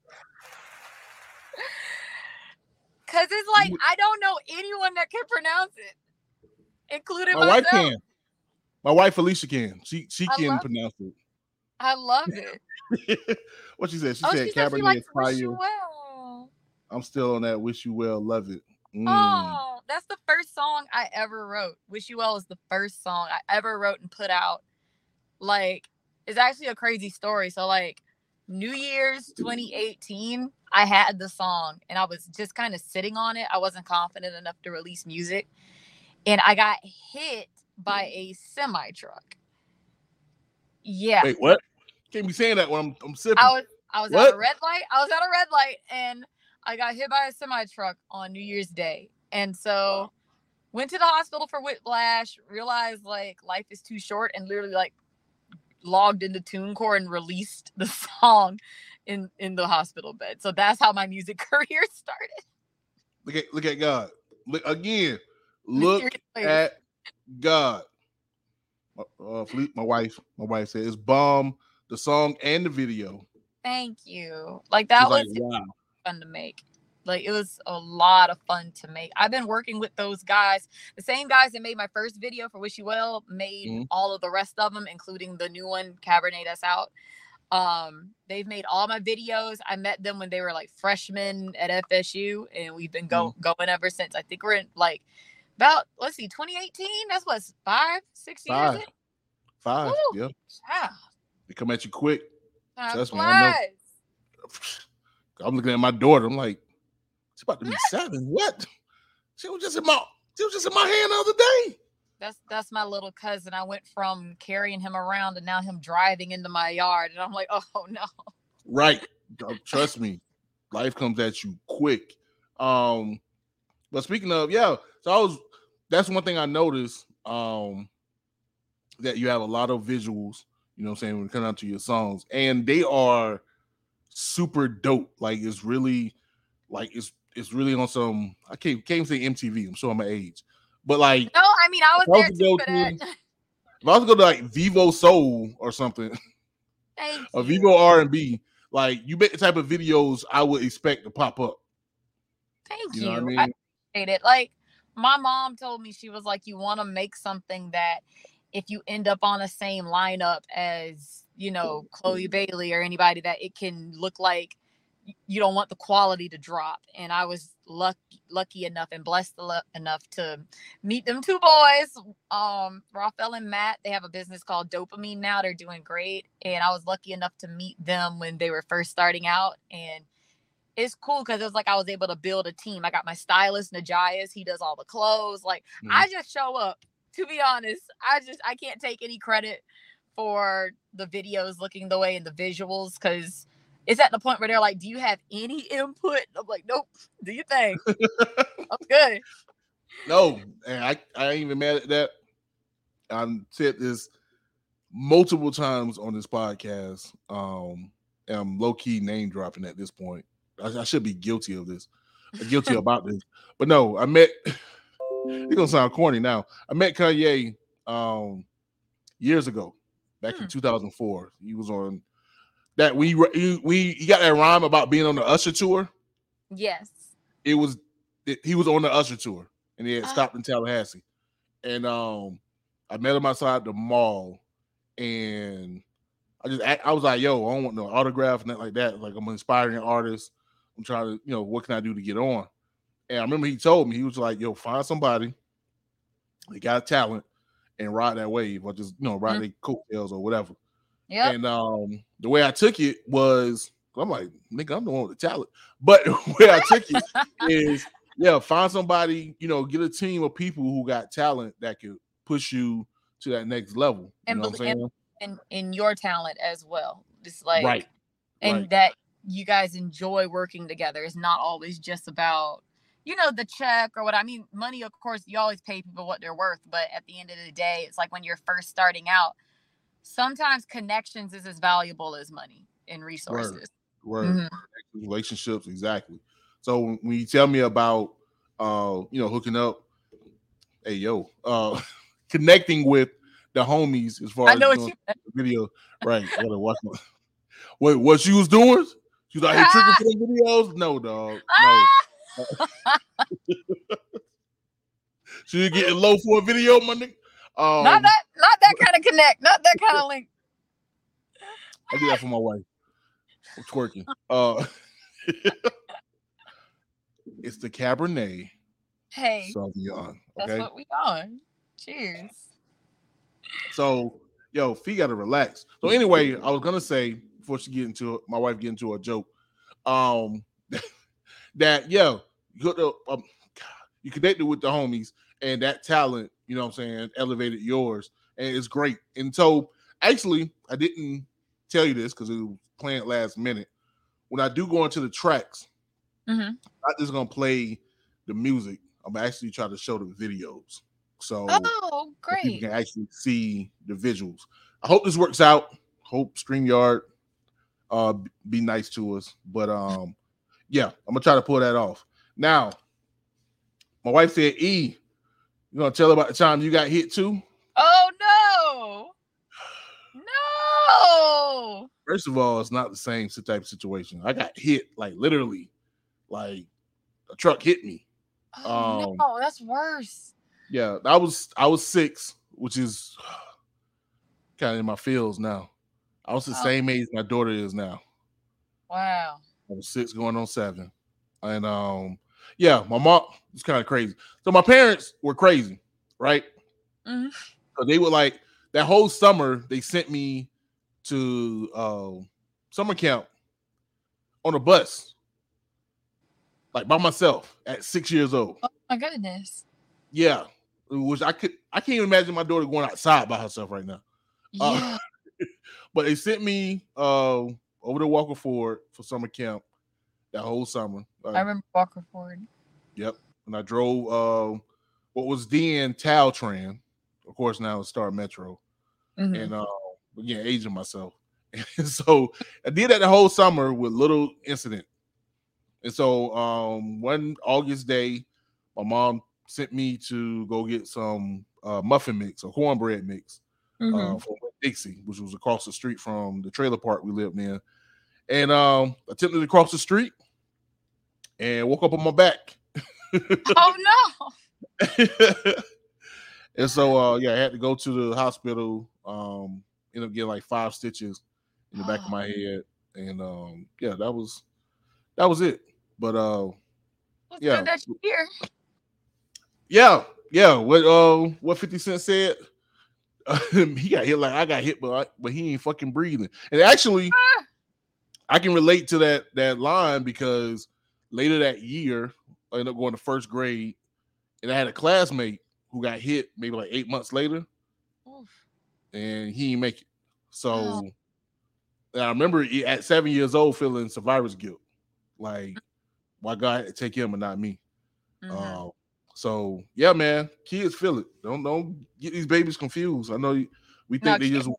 because it's like, I don't know anyone that can pronounce it, including my myself. Wife can. My wife, Alicia, can. She can pronounce it. I love it. What she said? She said Cabernet is fire. Well. I'm still on that Wish You Well, love it. Oh, that's the first song I ever wrote. Wish You Well is the first song I ever wrote and put out. Like, it's actually a crazy story. So, like, New Year's 2018, I had the song and I was just kind of sitting on it. I wasn't confident enough to release music. And I got hit by a semi-truck. Yeah. Wait, what? Can't be saying that when I'm sipping. I was at a red light. I was at a red light and I got hit by a semi-truck on New Year's Day. And so went to the hospital for whiplash, realized like life is too short, and literally like logged into TuneCore and released the song in the hospital bed. So that's how my music career started. Look at God. Look at God. My wife said it's bomb, the song and the video. Thank you. Like that was fun to make. Like it was a lot of fun to make. I've been working with those guys, the same guys that made my first video for Wish You Well, made all of the rest of them, including the new one, Cabernet, that's out. They've made all my videos. I met them when they were like freshmen at FSU, and we've been going ever since. I think we're in like about 2018. That's what 5-6 years. 5. Ooh, yeah. Yeah. They come at you quick. Trust me, I know. I'm looking at my daughter. I'm like, she's about to be 7. What? She was just in my hand the other day. That's my little cousin. I went from carrying him around to now him driving into my yard, and I'm like, oh no. Right. Trust me, life comes at you quick. But speaking of, so that's one thing I noticed. That you have a lot of visuals, you know what I'm saying, when it comes down to your songs, and they are super dope. Like it's really on some, I can't say MTV, I'm showing my age. But like, no, I mean I was there too for that. If I was to go to like Vivo Soul or something, or Vivo R&B, like you make the type of videos I would expect to pop up. Thank you. Know what I mean? I appreciate it. Like my mom told me, she was like, you want to make something that if you end up on the same lineup as Chloe Bailey or anybody that it can look like you don't want the quality to drop. And I was lucky enough and blessed enough to meet them two boys, Raphael and Matt. They have a business called Dopamine now. They're doing great. And I was lucky enough to meet them when they were first starting out. And it's cool because it was like I was able to build a team. I got my stylist, Najias. He does all the clothes. Like, I just show up. To be honest, I can't take any credit for the videos looking the way and the visuals, because it's at the point where they're like, do you have any input? I'm like, nope. Do you think? I'm good. No, and I ain't even mad at that. I've said this multiple times on this podcast. And I'm low-key name dropping at this point. I should be guilty of this. Guilty about this. But no, I met, it's gonna sound corny now. I met Kanye years ago, back in 2004. He was on that we got that rhyme about being on the Usher tour. Yes. He was on the Usher tour, and he had stopped in Tallahassee. And I met him outside the mall, and I was like, yo, I don't want no autograph, nothing like that. Like, I'm an inspiring artist. I'm trying to, what can I do to get on? And I remember he told me, he was like, yo, find somebody that got talent and ride that wave, or just, ride their coattails or whatever. Yeah. And the way I took it was, I'm like, nigga, I'm the one with the talent. But the way I took it is, find somebody, get a team of people who got talent that could push you to that next level. You know what I'm saying? In your talent as well. Just like, that you guys enjoy working together. It's not always just about, the check or what. I mean, money, of course, you always pay people what they're worth. But at the end of the day, it's like when you're first starting out, sometimes connections is as valuable as money and resources. Word. Relationships, exactly. So when you tell me about, hooking up, hey, yo, connecting with the homies as far as the video, right? Gotta watch my, wait, what she was doing? She was out here tricking for the videos? No, dog. No. She was getting low for a video, my nigga. Not that kind of connect, not that kind of link. I do that for my wife. I'm twerking. It's the Cabernet. Hey, Sauvignon. Okay? That's what we on. Cheers. So, Fee got to relax. So anyway, I was gonna say before she get into it, my wife get into a joke, that you connected with the homies, and that talent, you know what I'm saying, elevated yours, and it's great. And so, actually, I didn't tell you this because it was planned last minute. When I do go into the tracks, I'm not just gonna play the music. I'm actually trying to show the videos. So, great! You can actually see the visuals. I hope this works out. Hope StreamYard be nice to us. But I'm gonna try to pull that off. Now, my wife said, "E, you gonna tell her about the time you got hit too?" Oh no! First of all, it's not the same type of situation. I got hit literally, like a truck hit me. Oh no, that's worse. Yeah, I was 6, which is kind of in my feels now. I was the same age my daughter is now. Wow. I was 6 going on 7. And my mom was kind of crazy. So my parents were crazy, right? So they were like, that whole summer, they sent me to summer camp on a bus, like by myself at 6 years old. Oh my goodness. Yeah. Which I can't even imagine my daughter going outside by herself right now. Yeah. But they sent me over to Walker Ford for summer camp that whole summer. I remember Walker Ford. Yep. And I drove what was then Caltran. Of course, now it's Star Metro. And again, aging myself. And so I did that the whole summer with little incident. And so one August day, my mom sent me to go get some muffin mix or cornbread mix from Dixie, which was across the street from the trailer park we lived in. And I attempted to cross the street and woke up on my back. Oh no! And so I had to go to the hospital ended up getting like 5 stitches in the back of my head, and yeah, that was it. But yeah, good that you're here. Yeah. What 50 Cent said? He got hit like I got hit, but he ain't fucking breathing. And actually, I can relate to that line because later that year, I ended up going to first grade, and I had a classmate who got hit maybe like 8 months later, and he didn't make it. So and I remember at 7 years old feeling survivor's guilt, like why God had to take him and not me. So yeah, man, kids feel it. Don't get these babies confused. I know we think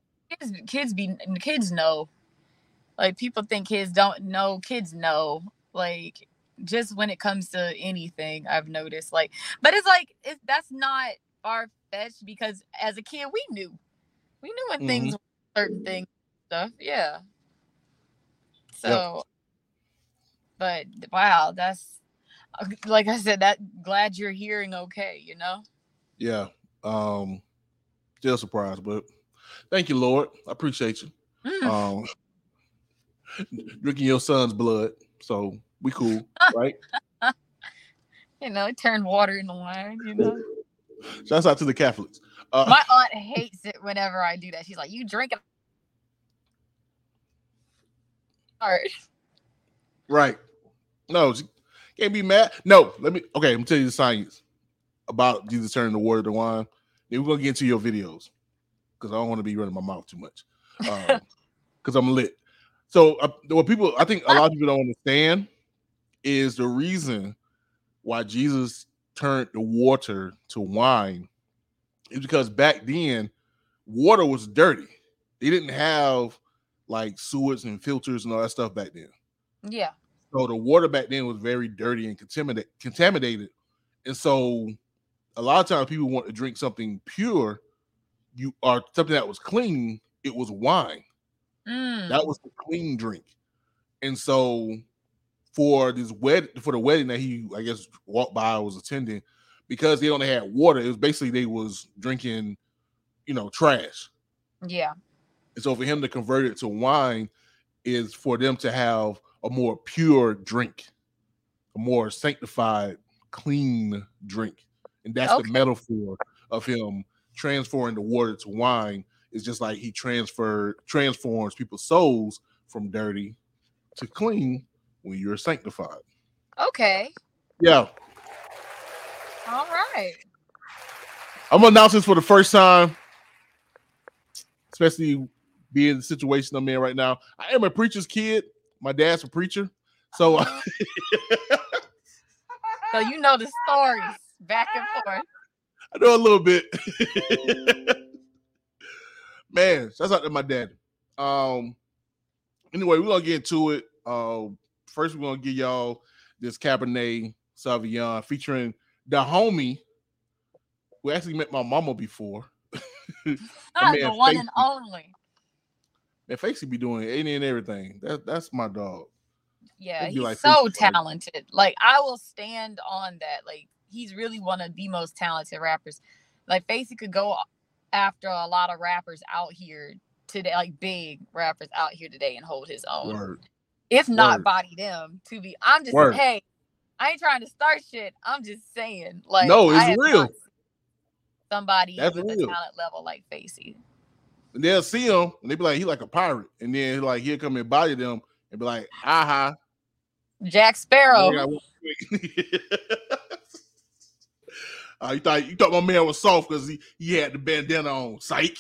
kids know. Like people think kids don't know. Kids know. Like just when it comes to anything, I've noticed. Like, but it's like that's not far fetched because as a kid we knew when things were certain things stuff. Yeah. So, but wow, that's like I said. That glad you're hearing okay. You know. Yeah. Still surprised, but thank you, Lord. I appreciate you. Drinking your son's blood, so we cool, right? You know, it turned water into wine. You know. Shouts out to the Catholics. My aunt hates it whenever I do that. She's like, "You drink it." Right. No, can't be mad. No, let me tell you the science about Jesus turning the water to wine. Then we're gonna get into your videos because I don't want to be running my mouth too much. Because I'm lit. So what I think a lot of people don't understand is the reason why Jesus turned the water to wine is because back then water was dirty. They didn't have like sewers and filters and all that stuff back then. Yeah. So the water back then was very dirty and contaminated. And so a lot of times people want to drink something pure, or something that was clean. It was wine. That was the clean drink. And so for the wedding that he, I guess, walked by or was attending, because they only had water, it was basically they was drinking, trash. Yeah. And so for him to convert it to wine is for them to have a more pure drink, a more sanctified, clean drink. And that's the metaphor of him transferring the water to wine. It's just like he transforms people's souls from dirty to clean when you're sanctified. Okay. Yeah. All right. I'm gonna announce this for the first time, especially being in the situation I'm in right now. I am a preacher's kid. My dad's a preacher. So so you know the stories back and forth. I know a little bit. Man, shouts out to my dad. Anyway, we're gonna get into it. First, we're gonna give y'all this Cabernet Sauvignon featuring the homie who actually met my mama before. The one and only. Man, Facey be doing any and everything. That's my dog. Yeah, he's like so talented. Like I will stand on that. Like he's really one of the most talented rappers. Like Facey could go after a lot of rappers out here today, like big rappers out here today, and hold his own. Word. If not body them. I'm just hey, I ain't trying to start shit. I'm just saying, like, no, it's real. Somebody with a talent level like Facey. And they'll see him and they be like, he like a pirate. And then like he'll come and body them and be like, aha. Jack Sparrow. You thought my man was soft because he had the bandana on. Psych.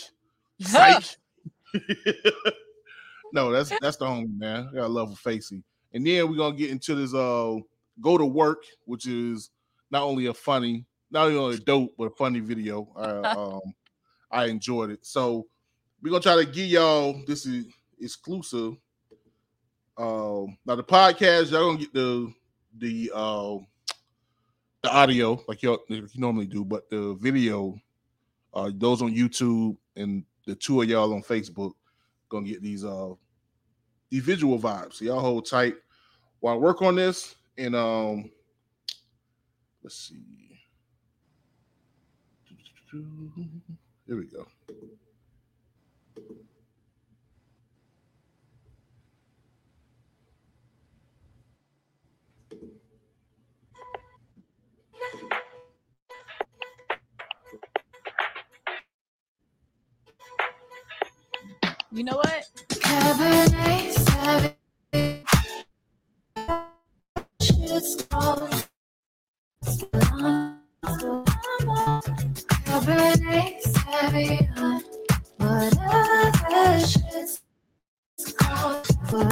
No, that's the homie, man. I got love for Facey. And then we're gonna get into this Go to Work, which is not only a dope, but a funny video. I enjoyed it. So we're gonna try to give y'all this is exclusive. Now the podcast, y'all gonna get the audio like you normally do, but the video, those on YouTube and the two of y'all on Facebook gonna get these visual vibes. So y'all hold tight while I work on this. And let's see. Here we go. You know what? Cabernet Sauvignon. It's called Cabernet Sauvignon. Whatever shit's called.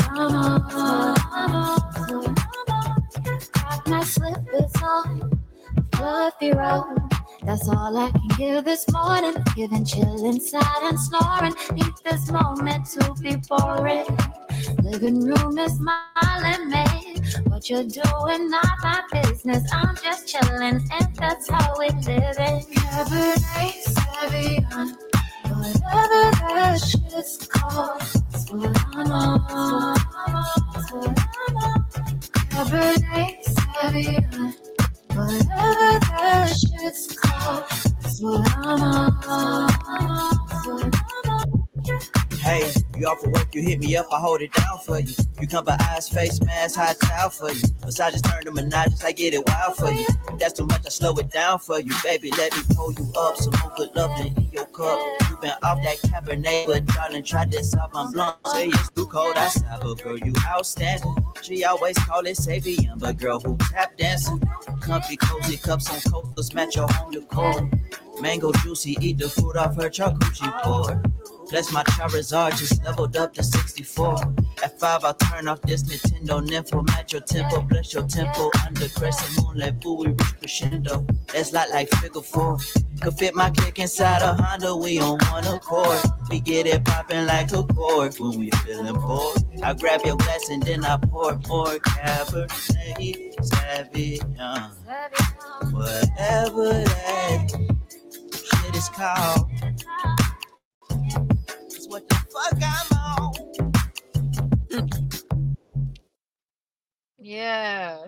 Got my slippers on, fluffy road. That's all I can give this morning. Giving chill inside and snoring. Need this moment to be boring. Living room is my limit. What you're doing, not my business. I'm just chilling, and that's how we live it. Cabernet Sauvignon, whatever that shit's called. That's what I'm on. Cabernet Sauvignon, whatever that shit's called. That's what I'm on. Hey, you off for work, you hit me up, I hold it down for you. You come by eyes, face, mask, high towel for you. Massages turn to menages, I get it wild for you. If that's too much, I slow it down for you. Baby, let me pull you up, some more good love in your cup. You been off that Cabernet, but darling, try this out, I'm blunt. Say it's too cold outside, but girl, you outstanding. She always call it Savion, but girl, who tap dancing? Comfy, cozy cups on coasters, match your home decor. Mango juicy, eat the food off her charcuterie board. Bless my Charizard, just leveled up to 64. At 5, I'll turn off this Nintendo Nympho. Match your tempo, bless your tempo. Under crescent moonlight, boo, we reach crescendo. That's like figure 4. Could fit my click inside a Honda, we on one accord. We get it popping like a chord when we feeling bored. I grab your glass and then I pour more Cabernet Sauvignon. Whatever that shit is called. What the fuck I'm on? Yeah.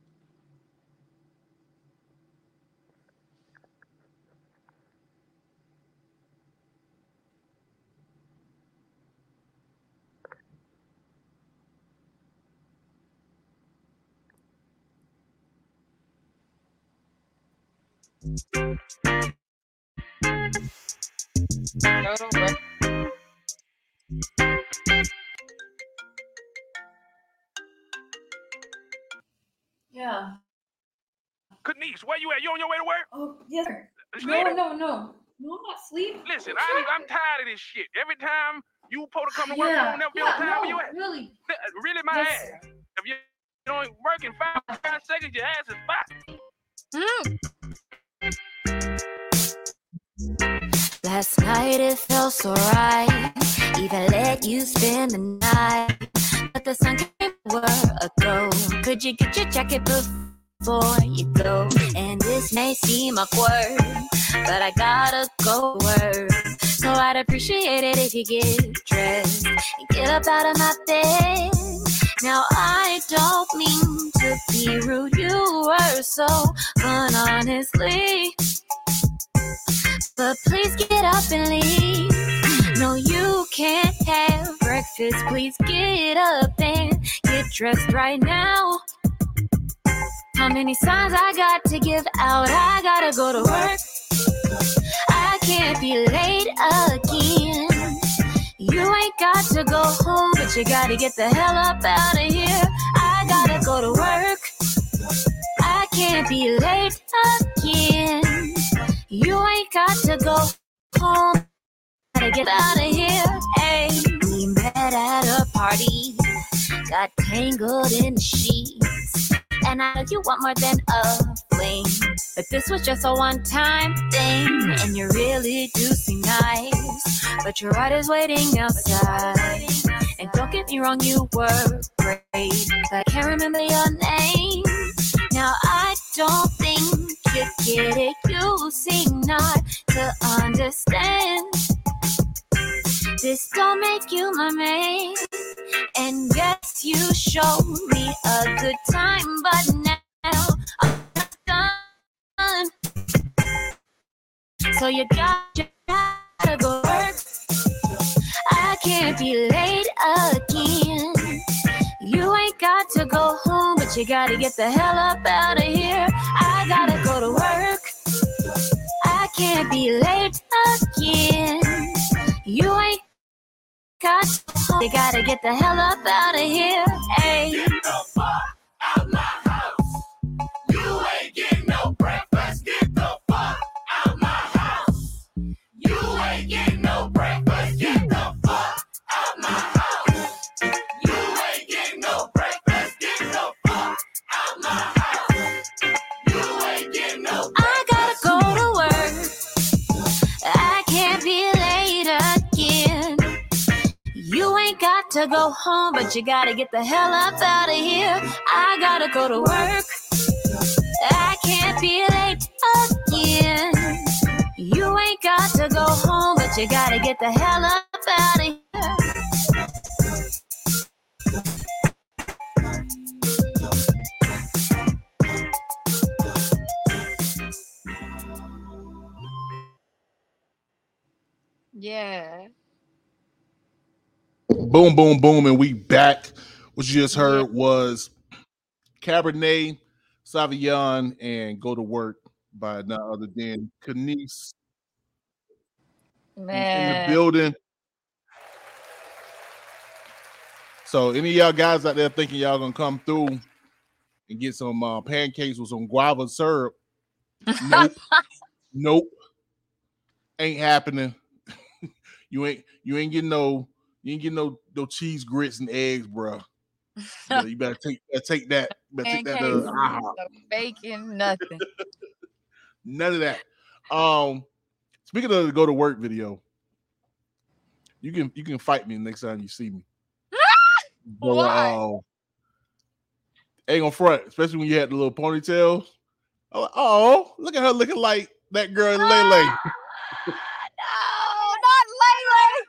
Yeah. Kanice, where you at? You on your way to work? Oh, yes, sir. Sleeping? No, I'm not sleeping. Listen, I'm tired of this shit. Every time you supposed to come to work, you don't never be on time. Where you at? Really? Really, my ass. If you don't work in 5 seconds, your ass is fired. Last night it felt so right. Even let you spend the night. But the sun came an hour ago. Could you get your jacket before you go? And this may seem awkward, but I gotta go work. So I'd appreciate it if you get dressed and get up out of my bed. Now I don't mean to be rude, you were so fun, honestly. But please get up and leave. No, you can't have breakfast. Please get up and get dressed right now. How many signs I got to give out? I gotta go to work. I can't be late again. You ain't got to go home, but you gotta get the hell up out of here. I gotta go to work. I can't be late again. You ain't got to go home. Gotta get out of here. Hey, we met at a party, got tangled in the sheets, and I know you want more than a fling, but this was just a one-time thing. And you really do seem nice, but your ride is waiting outside. And don't get me wrong, you were great, but I can't remember your name. Now I don't think you get it. You seem not to understand. This don't make you my man. And yes, you showed me a good time, but now I'm done. So you gotta go work. I can't be late again. You ain't got to go home, but you gotta get the hell up out of here. I gotta go to work. I can't be late again. You ain't You gotta get the hell up out of here. Hey. Get the fuck out my house. You ain't getting no breakfast. Get the fuck out my house. You ain't getting no breakfast. Get the fuck out my house. You ain't getting no breakfast. Get the fuck out my house. You ain't getting no breakfast. I gotta go to work. I can't be late again. You ain't got to go home, but you gotta get the hell up out of here. I gotta go to work. I can't be late again. You ain't got to go home, but you gotta get the hell up out of here. Yeah. Boom, boom, boom, and we back. What you just heard was Cabernet Sauvignon and Go to Work by none other than Kanice. Man. In the building. So any of y'all guys out there thinking y'all gonna come through and get some pancakes with some guava syrup? Nope. Nope. Ain't happening. You ain't getting no cheese grits and eggs, bro. You better take that. You better take that to IHOP. No bacon, nothing. None of that. Speaking of the Go to Work video, you can fight me next time you see me. Why? Ain't gonna front, especially when you had the little ponytail. I'm like, oh, look at her looking like that girl in Lele. No, not Lele.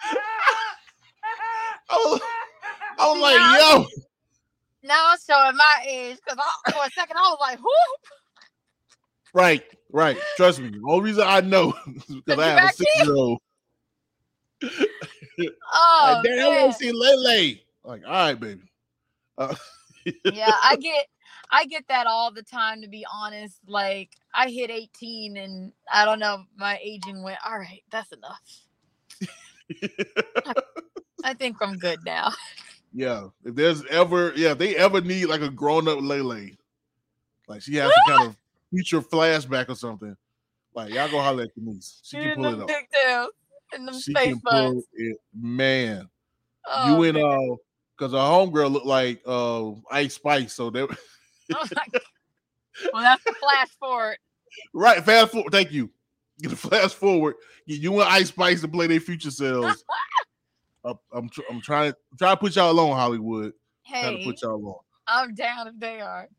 I was like, yo. Now I'm showing my age because for a second I was like, whoop. Right. Trust me. The only reason I know is because I have a 6-year-old. Oh, Dad, I want to see Lele. Like, all right, baby. Yeah, I get that all the time, to be honest. Like, I hit 18 and I don't know, my aging went, all right, that's enough. I think I'm good now. Yeah. If they ever need like a grown-up Lele, like she has some kind of future flashback or something, like y'all go holler at Denise. She can pull it up. Pigtails and them She face can buns. pull it, man. Oh, you and because our homegirl looked like Ice Spice, so they. Oh my God. Well, that's the flash forward. Right, fast forward. Thank you. Get a flash forward. Get you and Ice Spice to play their future selves. I'm trying to put y'all on, Hollywood. Hey, trying to put y'all on. I'm down if they are.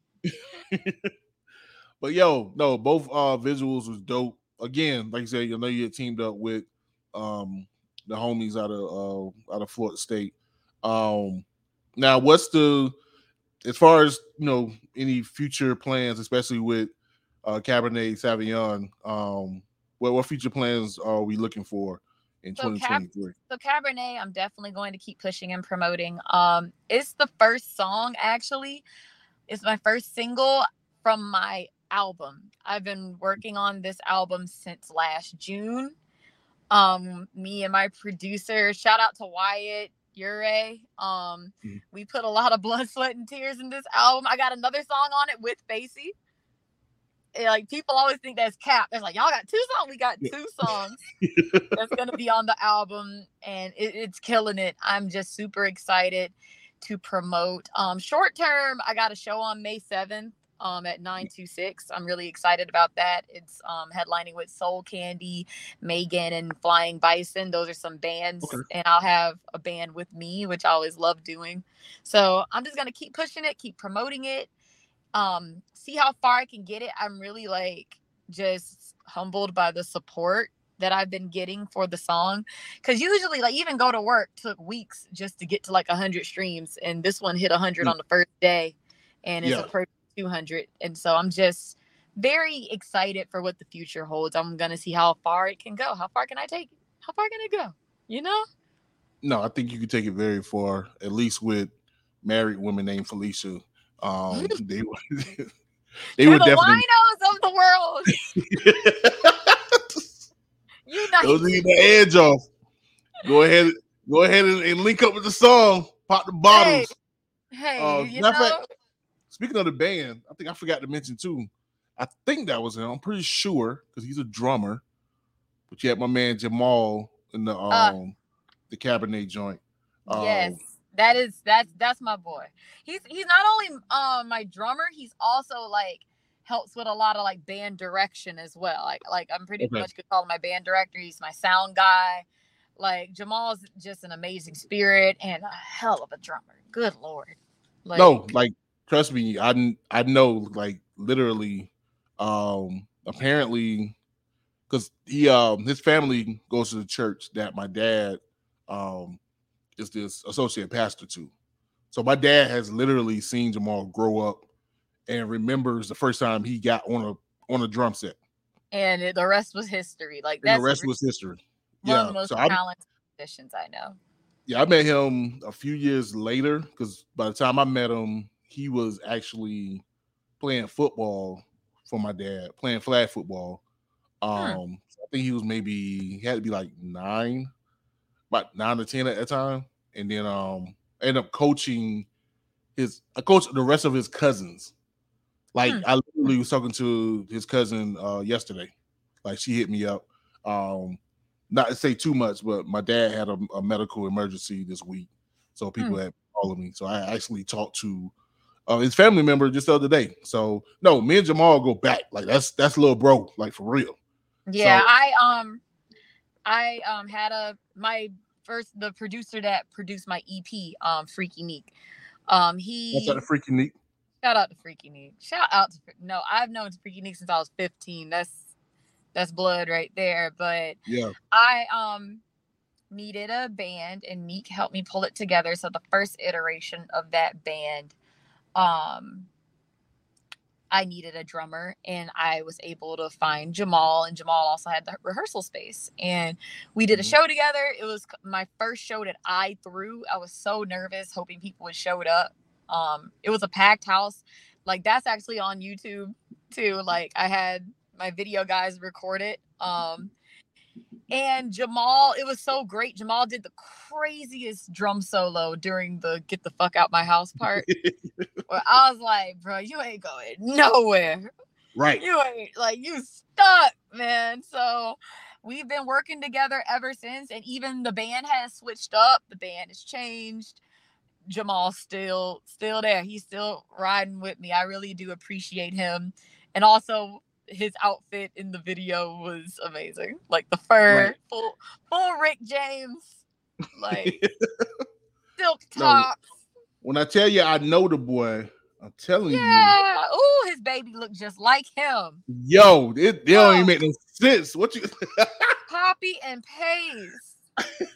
But yo, no, both visuals was dope. Again, like you said, you know you had teamed up with the homies out of Florida State. Now what's as far as any future plans, especially with Cabernet Sauvignon, what future plans are we looking for in 2023? So Cabernet, I'm definitely going to keep pushing and promoting. It's the first song, actually. It's my first single from my album. I've been working on this album since last June. Me and my producer, shout out to Wyatt Ure. We put a lot of blood, sweat, and tears in this album. I got another song on it with Facey. Like, people always think that's cap. It's like, y'all got 2 songs. We got 2 songs that's gonna be on the album, and it's killing it. I'm just super excited to promote. Short term, I got a show on May 7th at 926. I'm really excited about that. It's headlining with Soul Candy, Megan, and Flying Bison. Those are some bands. Okay. And I'll have a band with me, which I always love doing. So I'm just gonna keep pushing it, keep promoting it, see how far I can get it. I'm really just humbled by the support that I've been getting for the song, because usually even Go to Work took weeks just to get to 100 streams, and this one hit 100 on the first day, and it's approaching 200. And so I'm just very excited for what the future holds. I'm gonna see how far it can go. How far can I take it? How far can it go? No, I think you can take it very far, at least with married women named Felicia. They were the definitely winos of the world. Those need the edge off. Go ahead Go ahead and link up with the song. Pop the bottles. Hey, you know. Fact, speaking of the band, I think I forgot to mention too. I think that was him. I'm pretty sure because he's a drummer. But you had my man Jamal in the Cabernet joint. Yes, that's my boy. He's not only my drummer, he's also like helps with a lot of like band direction as well. Like I'm pretty much could call him my band director. He's my sound guy. Like Jamal's just an amazing spirit and a hell of a drummer. Good Lord. Like trust me, I know like literally apparently because he his family goes to the church that my dad is this associate pastor to. So my dad has literally seen Jamal grow up and remembers the first time he got on a drum set. And the rest was history. Like the rest was history. One of the most talented musicians I know. Yeah, I met him a few years later because by the time I met him, he was actually playing football for my dad, playing flag football. I think he had to be like about 9 or 10 at that time. And then ended up coaching I coached the rest of his cousins. Like I literally was talking to his cousin yesterday. Like she hit me up. Not to say too much, but my dad had a medical emergency this week. So people had called me. So I actually talked to his family member just the other day. So no, me and Jamal go back. Like that's little bro, like for real. Yeah, so, I had the producer that produced my EP, Freaky Neek. Shout out to Freaky Neek. Shout out to Freaky Neek. No, I've known Freaky Neek since I was 15. That's blood right there. But yeah, I needed a band and Neek helped me pull it together. So the first iteration of that band, I needed a drummer and I was able to find Jamal, and Jamal also had the rehearsal space and we did a show together. It was my first show that I threw. I was so nervous hoping people would show up. It was a packed house. Like that's actually on YouTube too. Like I had my video guys record it. And Jamal, it was so great. Jamal did the craziest drum solo during the get the fuck out my house part. Where I was like, bro, you ain't going nowhere. Right. You stuck, man. So we've been working together ever since. And even the band has switched up. The band has changed. Jamal's still there. He's still riding with me. I really do appreciate him. And also his outfit in the video was amazing. Like the fur, full Rick James, like silk tops. No, when I tell you I know the boy, I'm telling you. Yeah. Ooh, his baby looked just like him. Yo, it don't even make no sense. What you Copy and paste.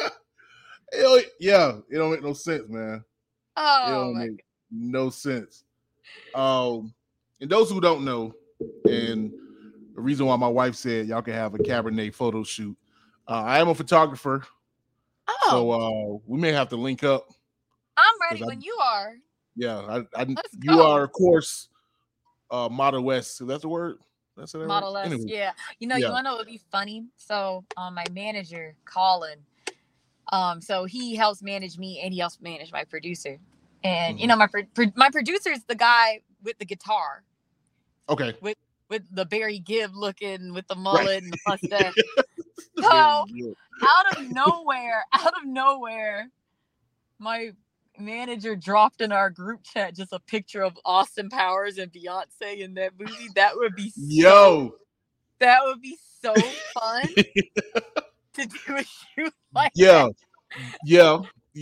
Yeah, it don't make no sense, man. Oh, it don't make no sense. And those who don't know, and the reason why my wife said y'all can have a Cabernet photo shoot, I am a photographer. Oh, so we may have to link up. I'm ready when you are. Yeah, you are, of course, Model S. So that's the word. That's it. Model S. Anyway. Yeah. You want to know what would be funny? So, my manager, Colin, so he helps manage me and he helps manage my producer. And my producer is the guy with the guitar. Okay. With the Barry Gibb looking with the mullet and the mustache. So out of nowhere, my manager dropped in our group chat just a picture of Austin Powers and Beyonce in that movie. That would be that would be so fun to do a shoot like that. Yeah.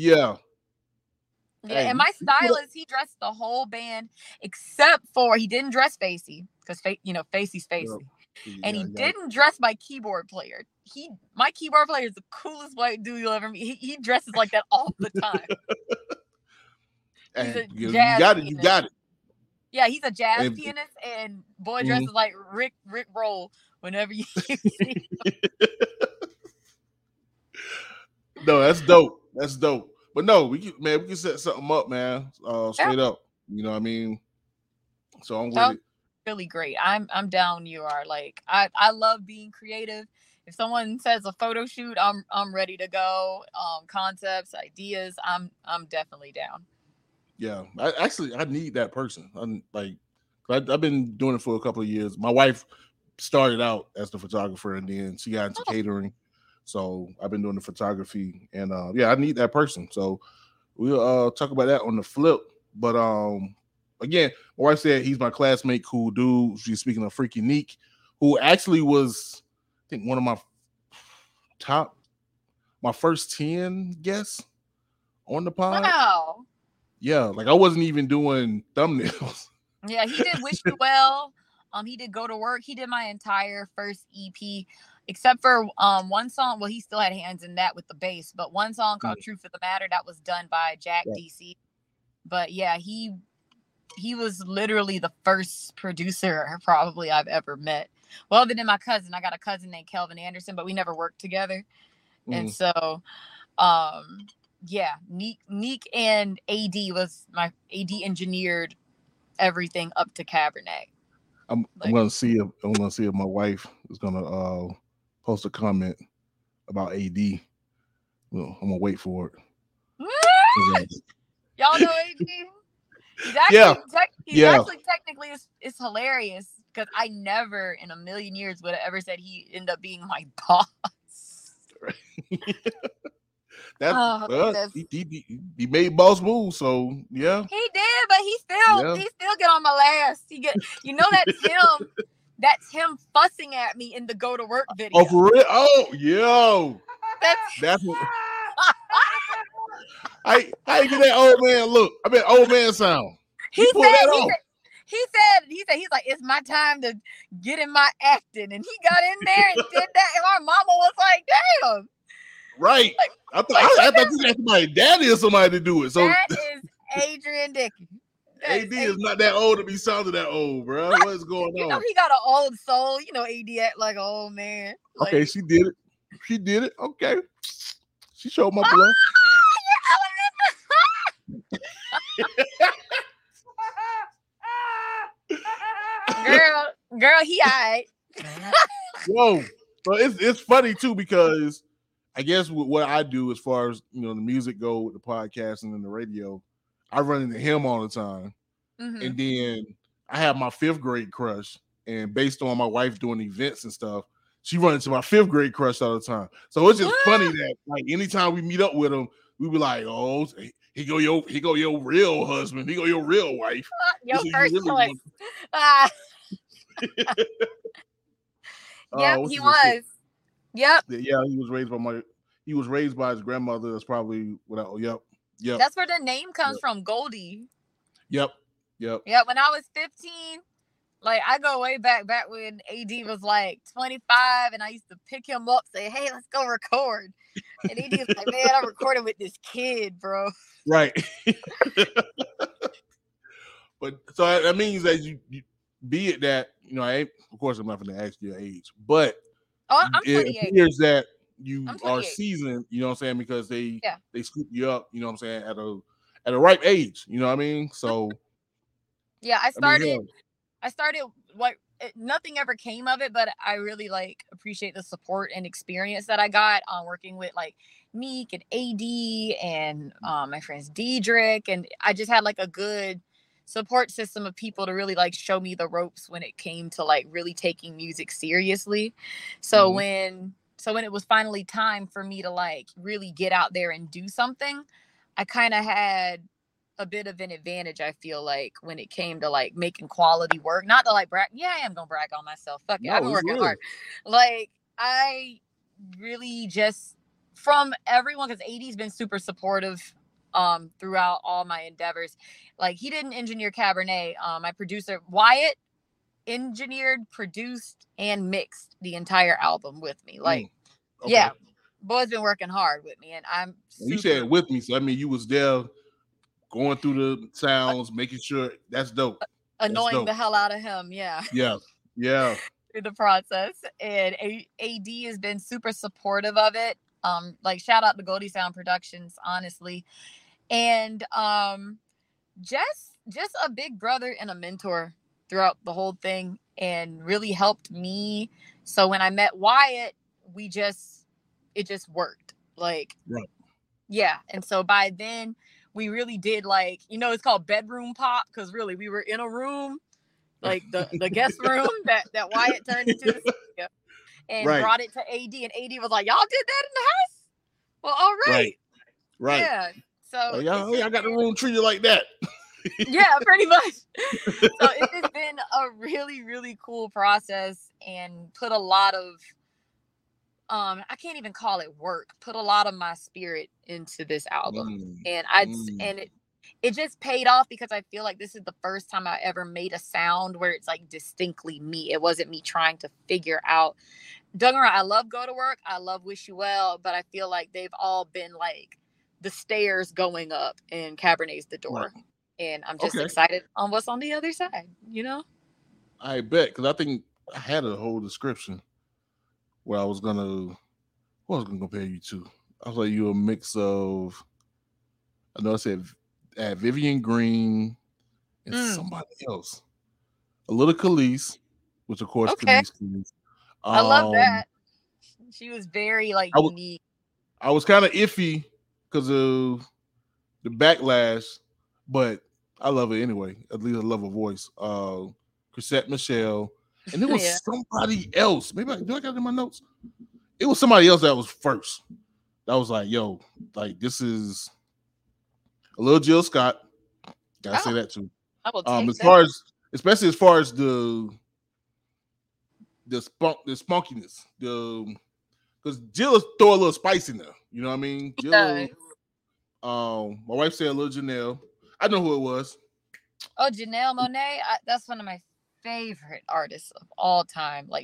Yeah, and my stylist, he dressed the whole band except for he didn't dress Facey because Facey's Facey, and he didn't dress my keyboard player. My keyboard player is the coolest white dude you'll ever meet. He dresses like that all the time. You got it. Yeah, he's a jazz pianist, and boy dresses like Rick Roll whenever you see him. No, that's dope. But no, we can set something up, man. Straight up. You know what I mean? So I'm with it. Really great. I'm down. You are like I love being creative. If someone says a photo shoot, I'm ready to go. Concepts, ideas, I'm definitely down. Yeah, I need that person. I'm like, I've been doing it for a couple of years. My wife started out as the photographer, and then she got into catering. So I've been doing the photography, and I need that person. So we'll talk about that on the flip. But again, my wife said he's my classmate, cool dude. She's speaking of Freaky Neek, who actually was, I think, one of my first 10 guests on the pod. Wow. Yeah, like I wasn't even doing thumbnails. Yeah, he did Wish You Well. He did Go to Work. He did my entire first EP, except for one song. Well, he still had hands in that with the bass, but one song called Truth of the Matter that was done by Jack DC. But yeah, he was literally the first producer probably I've ever met. Well, other than my cousin. I got a cousin named Kelvin Anderson, but we never worked together. And so Neek and AD engineered everything up to Cabernet. I'm gonna see if my wife is gonna post a comment about AD. Well, I'm gonna wait for it. Y'all know AD? He's actually technically it's hilarious because I never in a million years would have ever said he ended up being my boss. He made boss moves, so yeah. He did, but he still get on my last. That's him fussing at me in the Go to Work video. Oh, for real? Oh, yo. That's what I get that old man look. I mean old man sound. He said, he's like, it's my time to get in my acting. And he got in there and did that. And my mama was like, damn. Right. Like, I thought you had somebody, daddy or somebody to do it. So that is Adrian Dickey. AD is not that old to be sounding that old, bro. What is going on? You know, he got an old soul. You know, AD act like an old man. Like, okay, she did it. Okay. She showed my blood. Girl, he alright. Whoa. So it's funny too because I guess what I do as far as the music go with the podcasting and the radio, I run into him all the time. Mm-hmm. And then I have my 5th grade crush, and based on my wife doing events and stuff, she runs into my 5th grade crush all the time. So it's just funny that like anytime we meet up with him, we be like, oh, he go your real husband, he go your real wife. Your first choice. Yep, he was. Yep. Yeah, he was raised by his grandmother. That's probably yep. That's where the name comes from, Goldie. Yep. Yeah, when I was 15, like I go way back when AD was like 25, and I used to pick him up, say, "Hey, let's go record." And AD was like, "Man, I'm recording with this kid, bro." Right. But so that means that you be it that of course I'm not going to ask you your age, but I'm 28. It appears that you are seasoned. You know what I'm saying? Because they scoop you up. You know what I'm saying at a ripe age. You know what I mean? So yeah, I started nothing ever came of it, but I really appreciate the support and experience that I got on working with like Meek and AD and my friends Diedrich, and I just had a good support system of people to really show me the ropes when it came to really taking music seriously. So when it was finally time for me to really get out there and do something, I kind of had a bit of an advantage, I feel like, when it came to making quality work. Not to brag. Yeah, I am gonna brag on myself. Fuck it. I've been working hard. I really just, from everyone, because AD's been super supportive throughout all my endeavors. He didn't engineer Cabernet. My producer Wyatt engineered, produced, and mixed the entire album with me. Yeah, boy's been working hard with me, and I'm you said with me, so I mean you was there going through the sounds, making sure. That's dope. Annoying the hell out of him. Yeah through the process. And AD has been super supportive of it. Shout out to Goldie Sound Productions, honestly. And just a big brother and a mentor throughout the whole thing, and really helped me. So when I met Wyatt it just worked. Like, right. Yeah. And so by then we really did, like, it's called bedroom pop, because really we were in a room, like the guest room that Wyatt turned into the studio, and brought it to AD, and AD was like, y'all did that in the house? Well, all right. Right. Yeah. So y'all got the room treated like that. Yeah, pretty much. So it has been a really, really cool process, and put a lot of I can't even call it work, put a lot of my spirit into this album. And it just paid off, because I feel like this is the first time I ever made a sound where it's like distinctly me. It wasn't me trying to figure out. Don't get me wrong, I love Go to Work, I love Wish You Well, but I feel like they've all been like the stairs going up, and Cabernet's the door. Right. And I'm just excited on what's on the other side, I bet, because I think I had a whole description where I was gonna compare you to. I was like, you a mix of, I know I said Vivian Green and somebody else. A little Khalees, which of course Khalees. I love that. She was very unique. I was kind of iffy because of the backlash, but I love her anyway. At least I love her voice. Chrisette Michele. And there was somebody else. Maybe do I got it in my notes? It was somebody else that was first. That was like, yo, like, this is a little Jill Scott. Gotta say that too. I will take as far as, especially as far as the spunkiness, because Jill throw a little spice in there. You know what I mean? Jill. My wife said a little Janelle. I know who it was. Oh, Janelle Monáe. That's one of my favorite artists of all time. Like,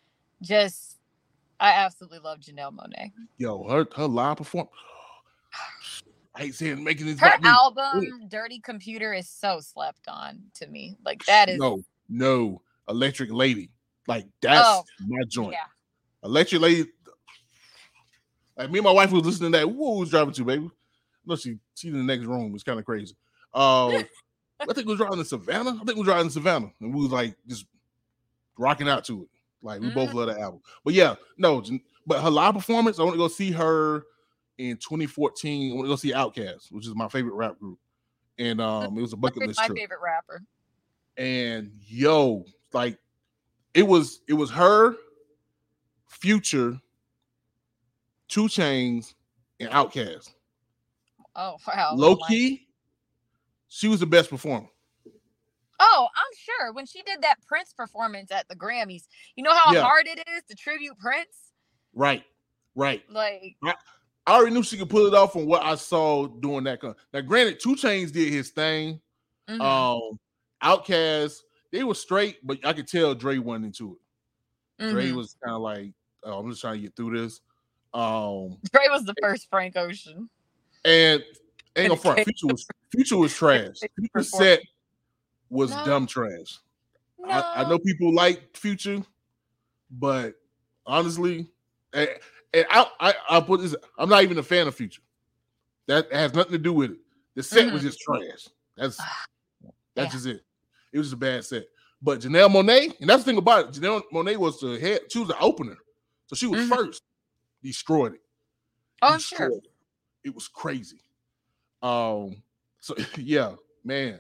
I absolutely love Janelle Monáe. Yo, her live performance. I hate saying making this. Her album, Dirty Computer, is so slept on to me. Like, that is no Electric Lady. Like, that's my joint. Yeah. Electric Lady. Like, me and my wife was listening to that. Who was driving to, baby? No, she's in the next room. It's kind of crazy. I think we was driving to Savannah. And we was like just rocking out to it. Like, we both love that album. But yeah, but her live performance, I want to go see her in 2014. I want to go see Outkast, which is my favorite rap group. And it was a bucket list trip. My favorite rapper. And like, it was her, Future, 2 Chainz, and Outkast. Oh, wow. Low key, she was the best performer. Oh, I'm sure. When she did that Prince performance at the Grammys, you know how hard it is to tribute Prince? Right. Like, I already knew she could pull it off from what I saw doing that. Now, granted, 2 Chainz did his thing. Outkast, they were straight, but I could tell Dre went into it. Dre was kind of like, I'm just trying to get through this. Dre was the first Frank Ocean. And ain't no front. Future was trash. Future's set was dumb trash. No. I know people like Future, but honestly, and I'll put this, I'm not even a fan of Future. That has nothing to do with it. The set was just trash. That's just it. It was just a bad set. But Janelle Monáe, and that's the thing about it. Janelle Monáe was the head. She was the opener, so she was first. Destroyed it. Oh, sure. It was crazy. So yeah, man.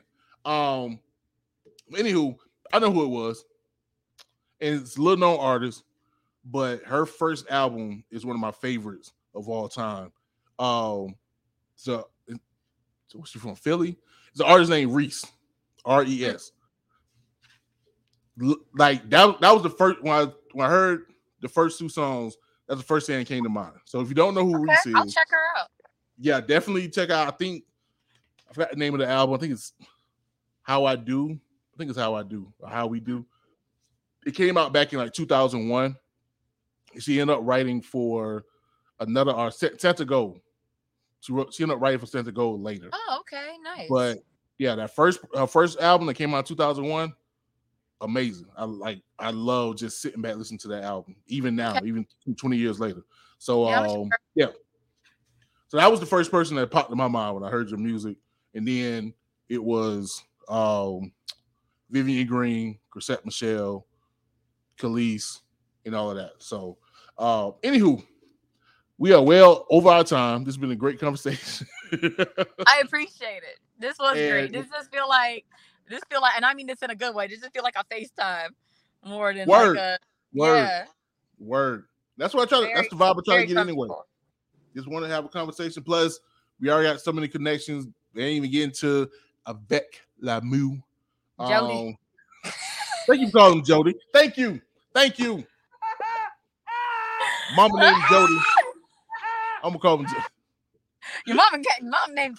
Anywho, I know who it was, and it's a little known artist, but her first album is one of my favorites of all time. So what's she from? Philly? It's an artist named Reese, R-E-S. Like that was the first when I heard the first 2 songs. That's the first thing that came to mind. So if you don't know who Reese is, I'll check her out. Yeah, definitely check out. I forgot the name of the album. I think it's How I Do. I think it's How I Do or How We Do. It came out back in like 2001. She ended up writing for another artist, Santa Gold. She ended up writing for Santa Gold later. Oh, okay, nice. But yeah, her first album that came out in 2001, amazing. I love just sitting back listening to that album, even now, even 20 years later. So yeah. So that was the first person that popped in my mind when I heard your music. And then it was Vivian Green, Chrisette Michele, Khalees, and all of that. So Anywho, we are well over our time. This has been a great conversation. I appreciate it. This was great. This feel like, and I mean this in a good way. This just feel like a FaceTime more than like a word. That's what I try to. That's the vibe I try to get anyway. Just want to have a conversation. Plus, we already got so many connections. We ain't even getting to Avec L'amour. Jody. Thank you for calling him Jody. Thank you. Mama named Jody. I'm gonna call him Jody. Your mom named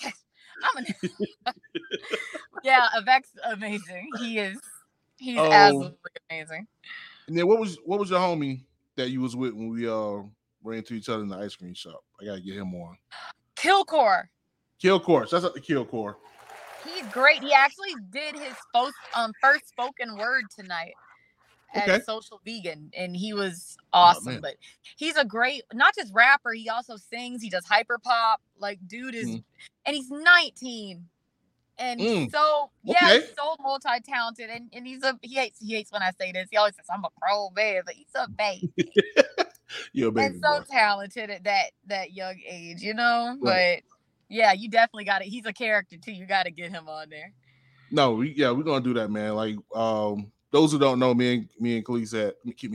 Yeah, Avec's amazing. He's absolutely amazing. And then what was your homie that you was with when we ran into each other in the ice cream shop? I gotta get him on. Killcore. That's at the Killcore. He's great. He actually did his first spoken word tonight at Social Vegan, and he was awesome. But he's a great, not just rapper, he also sings. He does hyper pop. Like, dude is, and he's 19, and so multi-talented. And he hates when I say this. He always says I'm a pro man, but he's a baby. You're a baby. And so talented at that young age, you know. Right. But yeah, you definitely got it. He's a character too. You got to get him on there. No, we're gonna do that, man. Like, those who don't know, me and Khalees had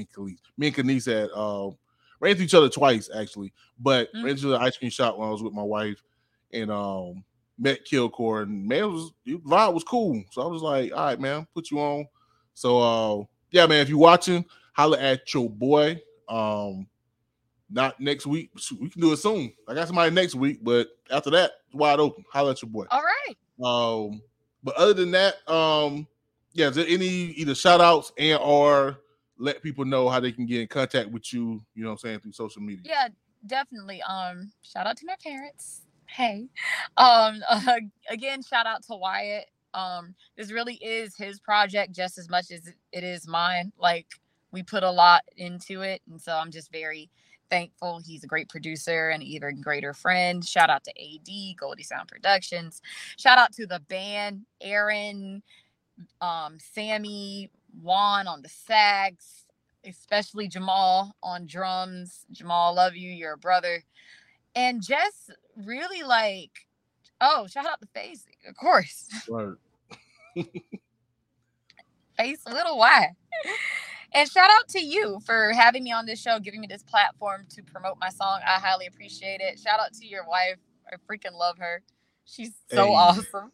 ran into each other twice actually, but ran into the ice cream shop when I was with my wife, and met Killcore, and man, the vibe was cool. So I was like, all right, man, put you on. So yeah, man, if you're watching, holla at your boy. Not next week. We can do it soon. I got somebody next week, but after that, it's wide open. Holla at your boy. All right. But other than that, is there any either shout outs and or let people know how they can get in contact with you, you know what I'm saying, through social media? Yeah, definitely. Shout out to my parents. Hey. Again, shout out to Wyatt. This really is his project just as much as it is mine. Like, we put a lot into it, and so I'm just very thankful. He's a great producer and an even greater friend. Shout out to AD, Goldie Sound Productions. Shout out to the band, Aaron, Sammy, Juan on the sax, especially Jamal on drums. Jamal, love you. You're a brother. And just really shout out to Face, of course. Right. Face Little Y. And shout out to you for having me on this show, giving me this platform to promote my song. I highly appreciate it. Shout out to your wife. I freaking love her. She's so awesome.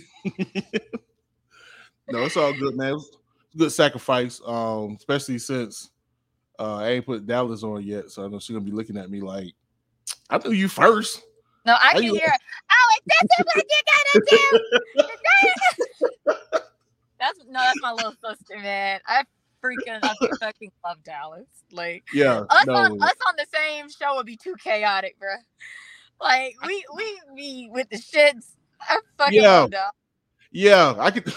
No, it's all good, man. It's a good sacrifice, especially since I ain't put Dallas on yet. So I know she's going to be looking at me like, I knew you first. No, I can hear, that's that's my little sister, man. I fucking love Dallas. Like, us on the same show would be too chaotic, bro. Like, we be with the shits. I fucking love Dallas. Yeah, I could.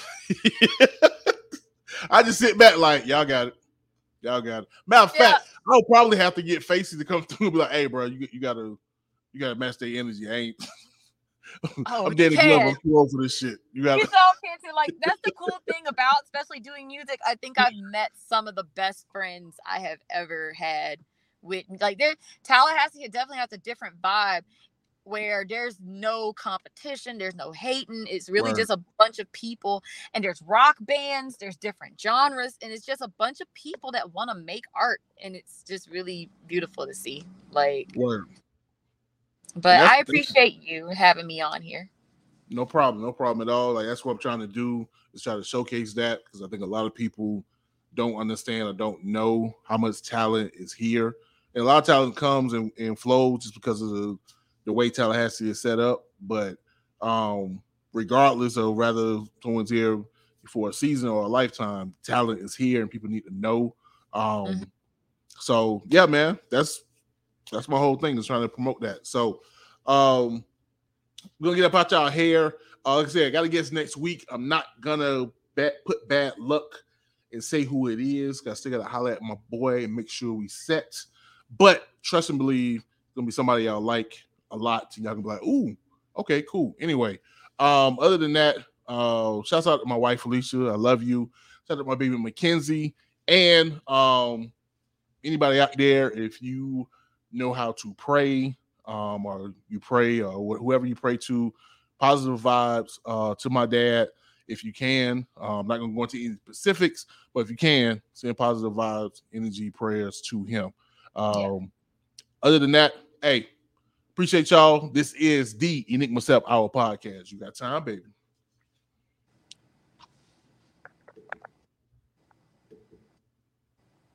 I just sit back like, y'all got it. Matter of fact, I'll probably have to get Facey to come through and be like, hey, bro, you gotta match their energy. I ain't. I'm dead in glove. I'm too old for this shit. You got. Like, that's the cool thing about, especially doing music. I think I've met some of the best friends I have ever had. With Tallahassee, it definitely has a different vibe where there's no competition, there's no hating. It's really just a bunch of people, and there's rock bands, there's different genres, and it's just a bunch of people that want to make art, and it's just really beautiful to see. Like, but I appreciate you having me on here. No problem at all. Like, that's what I'm trying to do, is try to showcase that, because I think a lot of people don't understand or don't know how much talent is here, and a lot of talent comes and flows just because of the way Tallahassee is set up. But regardless of whether someone's here for a season or a lifetime, talent is here and people need to know. So yeah, man, that's my whole thing, is trying to promote that. So we're gonna get up out y'all hair. Like I said, I got a guest next week. I'm not gonna put bad luck and say who it is, because I still gotta holler at my boy and make sure we set. But trust and believe, it's gonna be somebody y'all like a lot. Y'all can be like, ooh, okay, cool. Anyway, other than that, shouts out to my wife Felicia. I love you. Shout out to my baby Mackenzie, and anybody out there, if you know how to pray, or you pray, or whoever you pray to, positive vibes to my dad. If you can, I'm not going to go into any specifics, but if you can, send positive vibes, energy, prayers to him. Other than that, hey, appreciate y'all. This is the Enigma Self Hour podcast. You got time, baby.